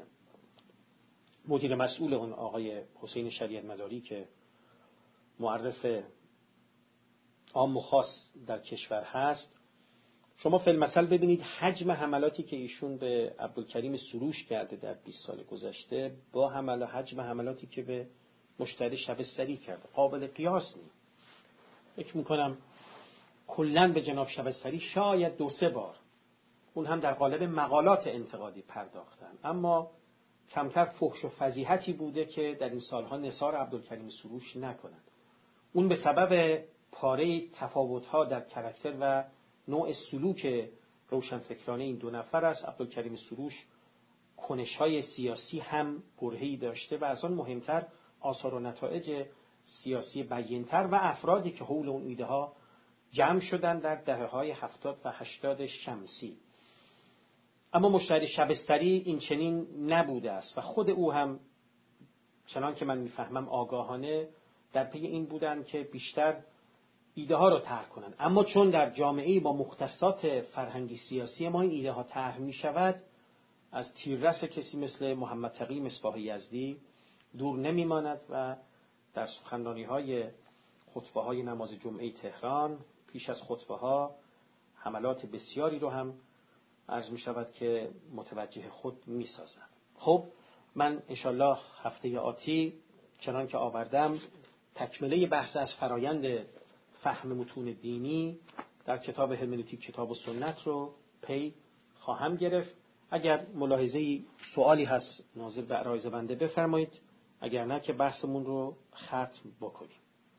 مدیر مسئول اون آقای حسین شریعت مداری که معرف عام و خاص در کشور هست، شما فی‌المثل ببینید حجم حملاتی که ایشون به عبدالکریم سروش کرده در 20 سال گذشته با حجم حملاتی که به مشتری شبستری کرده قابل قیاس نیست. فکر میکنم کلاً به جناب شبستری شاید 2-3 بار، اون هم در قالب مقالات انتقادی پرداختن، اما کمتر فحش و فضیحتی بوده که در این سالها نثار عبدالکریم سروش نکنند. اون به سبب پاره تفاوت‌ها در کاراکتر و نوع سلوک روشنفکرانه این دو نفر است. عبدالکریم سروش کنش‌های سیاسی هم برهه‌ای داشته و از آن مهمتر آثار و نتایج سیاسی بیان‌تر و افرادی که حول اون ایده‌ها جمع شدن در دهه‌های 70 و 80 شمسی. اما مشتری شبستری این چنین نبوده است و خود او هم چنان که من میفهمم آگاهانه در پی این بودن که بیشتر ایده ها رو طرح کنن، اما چون در جامعه با مختصات فرهنگی سیاسی ما این ایده ها طرح می شود، از تیررس کسی مثل محمد تقی مصباح یزدی دور نمی ماند و در سخنرانی های خطبه های نماز جمعه تهران پیش از خطبه ها حملات بسیاری رو هم عرض می شود که متوجه خود می سازد. خب من انشالله هفته آتی چنان که آوردم تکمله بحث از فرایند فهم متون دینی در کتاب هرمنوتیک کتاب و سنت رو پی خواهم گرفت. اگر ملاحظه‌ای سوالی هست ناظر به عرایز بنده بفرمایید، اگر نه که بحثمون رو ختم بکنیم.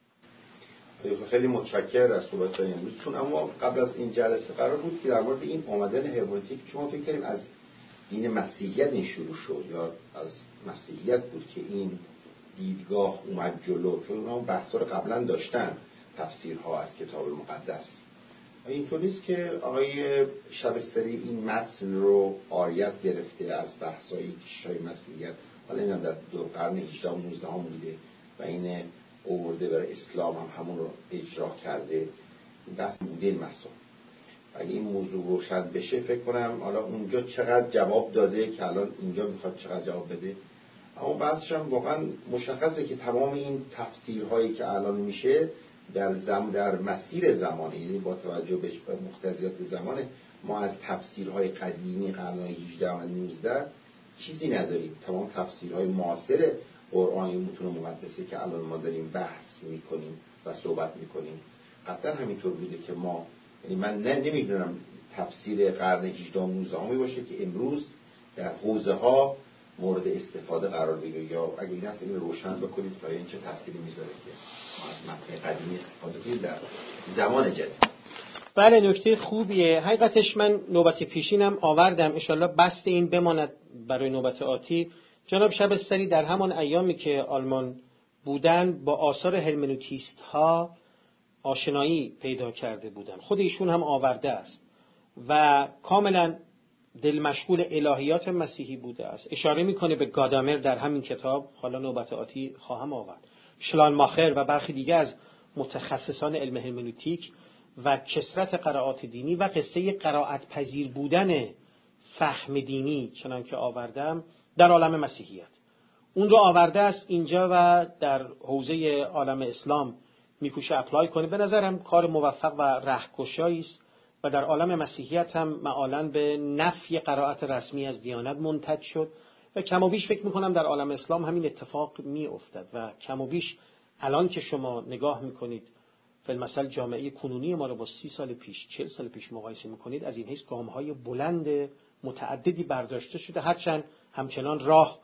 خیلی متشکرم از صحبت‌های امروزتون. اما قبل از این جلسه قرار بود که در مورد این آمدن هرمنوتیک شما فکر کنیم از دین مسیحیت این شروع شد یا از مسیحیت بود که این دیدگاه اومد جلو، چون اونها بحثا رو قبلا داشتن، تفسیرها از کتاب مقدس. اینطور نیست که آقای شبستری این متن رو عاریت گرفته از بحث‌های کشای مسیحیت، حالا این هم در قرن 18 و 19 بوده و این آورده برای اسلام هم همون رو اجرا کرده بحث بوده این مسائل. اگه این موضوع روشن بشه فکر کنم حالا اونجا چقدر جواب داده که الان اینجا میخواد چقدر جواب بده. اما بعضش هم واقعا مشخصه که تمام این تفسیرهایی که الان میشه در مسیر زمانه، یعنی با توجه به مقتضیات زمانه، ما از تفسیرهای قدیمی قرن 18 و 19 چیزی نداریم. تمام تفسیرهای معاصر قرآنی متون مقدسه که الان ما داریم بحث میکنیم و صحبت میکنیم قطعا همینطور بوده که ما، یعنی من نمیدونم تفسیر قرن 18 و 19 می باشه که امروز در حوزه ها مورد استفاده قرار بگیره، یا اگه این هست این روشن بکنید تا این چه تأثیری میذاره که ما از متن قدیمی استفاده کنیم در زمان جدید. بله، نکته خوبیه. حقیقتش من نوبت پیشینم آوردم، انشالله بسط این بماند برای نوبت آتی. جناب شبستری در همان ایامی که آلمان بودن با آثار هرمنوتیست ها آشنایی پیدا کرده بودن، خود ایشون هم آورده است و کاملا دل مشغول الهیات مسیحی بوده است. اشاره میکنه به گادامر در همین کتاب، حالا نوبت آتی خواهم آورد، شلانماخر و برخی دیگه از متخصصان علم هرمنوتیک و کثرت قرائات دینی و قصه قرائت پذیر بودن فهم دینی چنان که آوردم در عالم مسیحیت. اون رو آورده است اینجا و در حوزه عالم اسلام میکوشه اپلای کنه. به نظرم کار موفق و رهگشایی است و در عالم مسیحیت هم معالاً به نفی قرائت رسمی از دیانت منتج شد و کم و بیش فکر میکنم در عالم اسلام همین اتفاق میافتد و کم و بیش الان که شما نگاه میکنید فی‌المثل جامعه کنونی ما رو با 30 سال پیش 40 سال پیش مقایسه میکنید، از این حیث گام‌های بلند متعددی برداشته شده، هرچند همچنان راه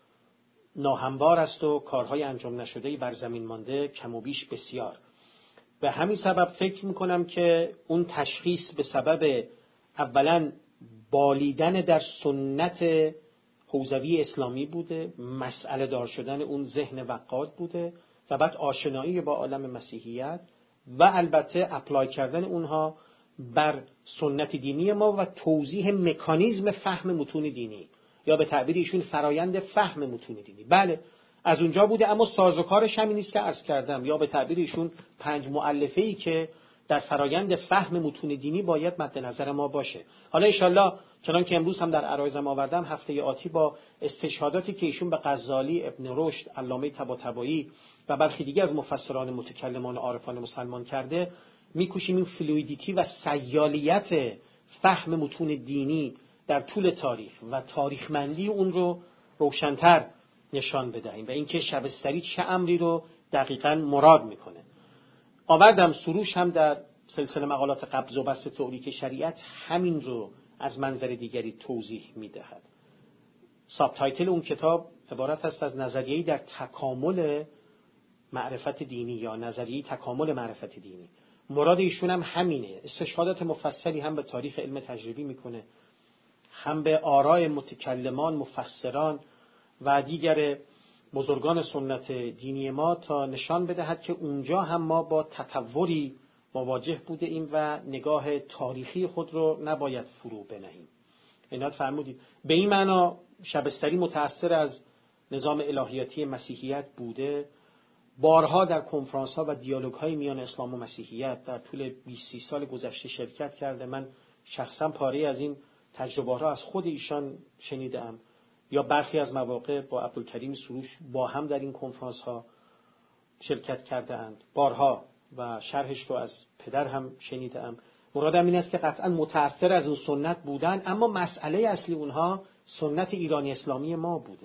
ناهموار است و کارهای انجام نشده‌ای بر زمین مانده کم و بیش بسیار. به همین سبب فکر میکنم که اون تشخیص به سبب اولا بالیدن در سنت حوزوی اسلامی بوده، مسئله دار شدن اون ذهن وقاد بوده و بعد آشنایی با عالم مسیحیت و البته اپلای کردن اونها بر سنت دینی ما و توضیح مکانیزم فهم متون دینی، یا به تعبیر ایشون فرایند فهم متون دینی. بله از اونجا بوده، اما سازوکارش همین نیست که عرض کردم، یا به تعبیر ایشون 5 مؤلفه‌ای که در فرایند فهم متون دینی باید مد نظر ما باشه. حالا انشالله چنان که امروز هم در عرایزم آوردم، هفته آتی با استشهاداتی که ایشون به غزالی، ابن رشد، علامه طباطبایی و برخی دیگه از مفسران متکلمان و عارفان مسلمان کرده، میکوشیم این فلویدیتی و سیالیت فهم متون دینی در طول تاریخ و تاریخمندی اون رو روشن‌تر نشان بدهیم و اینکه شبستری چه امری رو دقیقاً مراد میکنه. آوردم سروش هم در سلسله مقالات قبض و بسط تئوریک شریعت همین رو از منظر دیگری توضیح میدهد. ساب تایتل اون کتاب عبارت است از نظریه‌ای در تکامل معرفت دینی یا نظریه تکامل معرفت دینی. مراد ایشون هم همینه، استشهادات مفصلی هم به تاریخ علم تجربی میکنه، هم به آراء متکلمان، مفسران و دیگر بزرگان سنت دینی ما، تا نشان بدهد که اونجا هم ما با تطوری مواجه بوده ایم و نگاه تاریخی خود رو نباید فرو بنهیم. عنایت فرمودید. به این معنا شبستری متأثر از نظام الهیاتی مسیحیت بوده، بارها در کنفرانس ها و دیالوگ های میان اسلام و مسیحیت در طول 20-30 سال گذشته شرکت کرده. من شخصا پاره از این تجربه را از خود ایشان شنیدم، یا برخی از مواقع با عبدالکریم سروش با هم در این کنفرانس ها شرکت کرده اند بارها و شرحش رو از پدر هم شنیدم. مرادم این است که قطعا متأثر از اون سنت بودن، اما مسئله اصلی اونها سنت ایرانی اسلامی ما بوده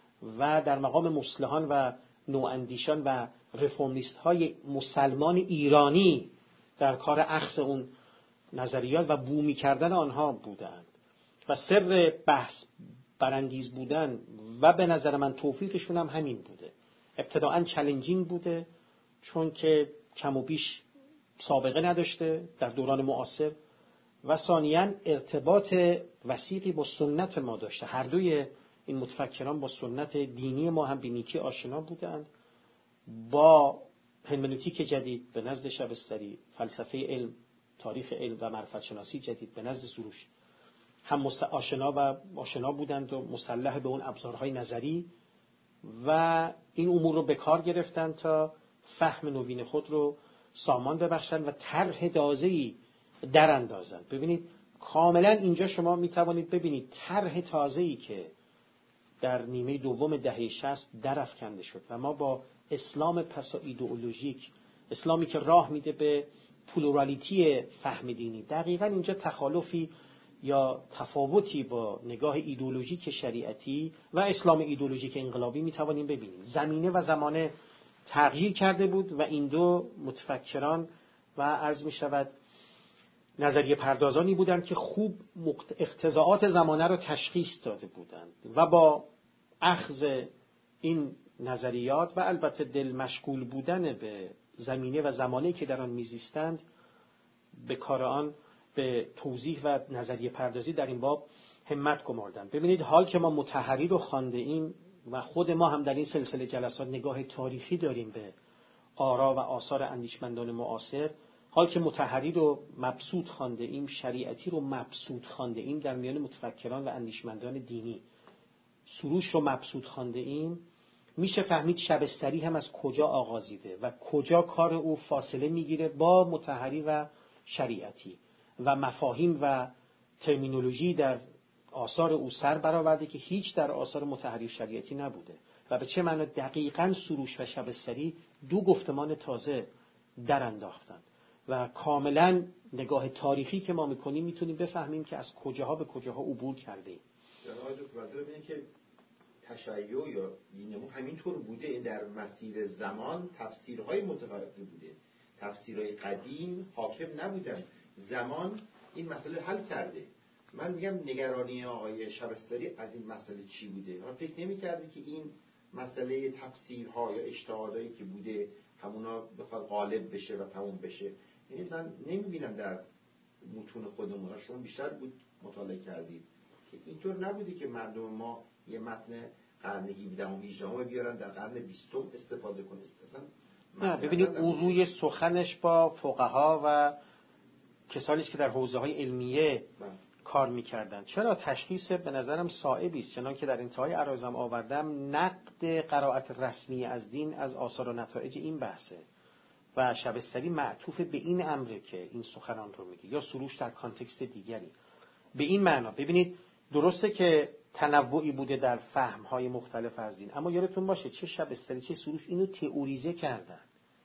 و در مقام مصلحان و نواندیشان و رفرمیست های مسلمان ایرانی در کار اخذ اون نظریات و بومی کردن آنها بودند و سر بحث برانگیز بودن و به نظر من توفیقشون هم همین بوده. ابتداعاً چالنجینگ بوده چون که کم و بیش سابقه نداشته در دوران معاصر و ثانیاً ارتباط وثیقی با سنت ما داشته. هر دوی این متفکران با سنت دینی ما هم به نیکی آشنا بودند، با هرمنوتیک جدید به نزد شبستری، فلسفه علم، تاریخ علم و معرفت شناسی جدید به نزد سروش هم آشنا بودند و مسلح به اون ابزارهای نظری و این امور رو به کار گرفتند تا فهم نوین خود رو سامان ببخشند و طرح تازه‌ای در اندازند. ببینید کاملا اینجا شما میتوانید ببینید طرح تازه‌ای که در نیمه دوم دهه 60 درافکنده شد و ما با اسلام پسا ایدئولوژیک، اسلامی که راه میده به پلورالیتی فهم دینی، دقیقاً اینجا تخالفی یا تفاوتی با نگاه ایدئولوژیک شریعتی و اسلام ایدئولوژیک انقلابی میتوانیم ببینیم. زمینه و زمانه تغییر کرده بود و این دو متفکران و عرض میشود نظریه پردازانی بودند که خوب اقتضاعات زمانه رو تشخیص داده بودند و با اخذ این نظریات و البته دل مشغول بودن به زمینه و زمانه‌ای که در آن میزیستند به کار آن به توضیح و نظریه پردازی در این باب همت گماردند. ببینید حال که ما مطهری رو خوانده ایم و خود ما هم در این سلسله جلسات نگاه تاریخی داریم به آرا و آثار اندیشمندان معاصر، حال که مطهری رو مبسوط خوانده ایم، شریعتی رو مبسوط خوانده ایم، در میان متفکران و اندیشمندان دینی سروش رو مبسوط خوانده ایم، میشه فهمید شبستری هم از کجا آغازیده و کجا کار او فاصله میگیره با مطهری و شریعتی و مفاهیم و ترمینولوژی در آثار او سر برآورده که هیچ در آثار مطهری شریعتی نبوده و به چه معنی دقیقاً سروش و شبستری دو گفتمان تازه در انداختند و کاملاً نگاه تاریخی که ما میکنیم میتونیم بفهمیم که از کجاها به کجاها عبور کرده ایم. که تشیع یا دینمون همینطور بوده، در مسیر زمان تفسیرهای متفاوتی بوده، تفسیرهای قدیم حاکم نبودن، زمان این مسئله حل کرده. من میگم نگرانی آقای شبستری از این مسئله چی بوده؟ من فکر نمی‌کردی که این مسئله تفسیرها یا اجتهادایی که بوده همونا بخواد غالب بشه و تموم بشه. یعنی من نمی‌بینم در متون خودمون، شما بیشتر بود مطالعه کردید که اینطور نبوده که مردم ما یه متن قرن 17 و 18 بیارن در قرن 20 استفاده کنن. نه ببینید او روی سخنش با فقها و کسانی که در حوزه‌های علمیه کار می‌کردند. چرا تشخیص به نظرم صائبی است، چنان که در انتهای عرایضم آوردم، نقد قرائت رسمی از دین از آثار و نتایج این بحثه و شبستری معطوف به این امره که این سخنان رو میگه، یا سروش در کانتکست دیگری به این معنا. ببینید درسته که تنوعی بوده در فهم‌های مختلف از دین، اما یادتون باشه چه شبستری چه سروش اینو تئوریزه کردن،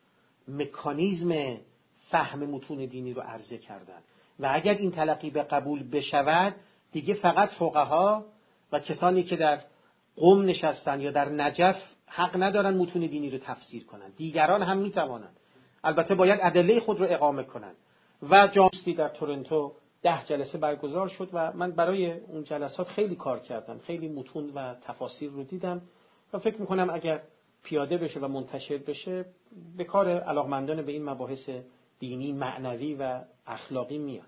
مکانیزم فهم متون دینی رو عرضه کردن و اگر این تلقی به قبول بشود دیگه فقط فقها و کسانی که در قم نشستن یا در نجف حق ندارن متون دینی رو تفسیر کنن، دیگران هم میتوانند، البته باید ادله خود رو اقامه کنن. و جامستی در تورنتو 10 جلسه برگزار شد و من برای اون جلسات خیلی کار کردم، خیلی متون و تفاسیر رو دیدم و فکر میکنم اگر پیاده بشه و منتشر بشه به کار علاقمندان به این مباحث دینی، معنوی و اخلاقی میاد.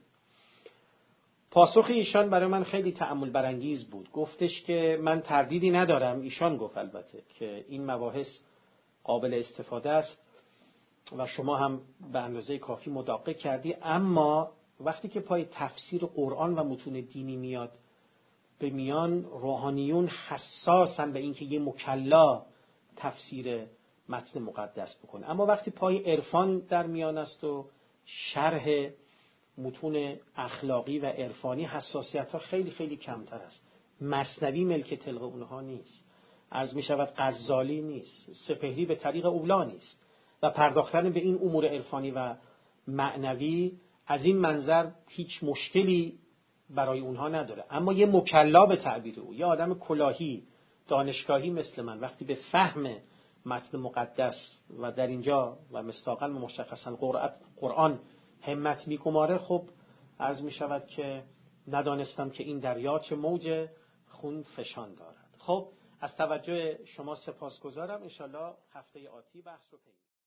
پاسخ ایشان برای من خیلی تأمل برانگیز بود. گفتش که من تردیدی ندارم، ایشان گفت البته، که این مباحث قابل استفاده است و شما هم به اندازه کافی مدقق کردی، اما وقتی که پای تفسیر قرآن و متون دینی میاد به میان، روحانیون حساسن به اینکه یه مکلا تفسیر متن مقدس بکنه، اما وقتی پای عرفان در میان است و شرح متون اخلاقی و عرفانی، حساسیت ها خیلی خیلی کمتر است. مثنوی ملک طلق اونها نیست، عرض می شود غزالی نیست، سپهری به طریق اولا نیست و پرداختن به این امور عرفانی و معنوی از این منظر هیچ مشکلی برای اونها نداره. اما یه مکلا به تعبیر او، یه آدم کلاهی دانشگاهی مثل من، وقتی به فهم متن مقدس و در اینجا و مصداقاً مشخصاً قرآن همت میگماره، خب عرض می شود که ندانستم که این دریا چه موج خون فشان دارد. خب از توجه شما سپاسگزارم. انشالله هفته آتی بحث رو پیگیری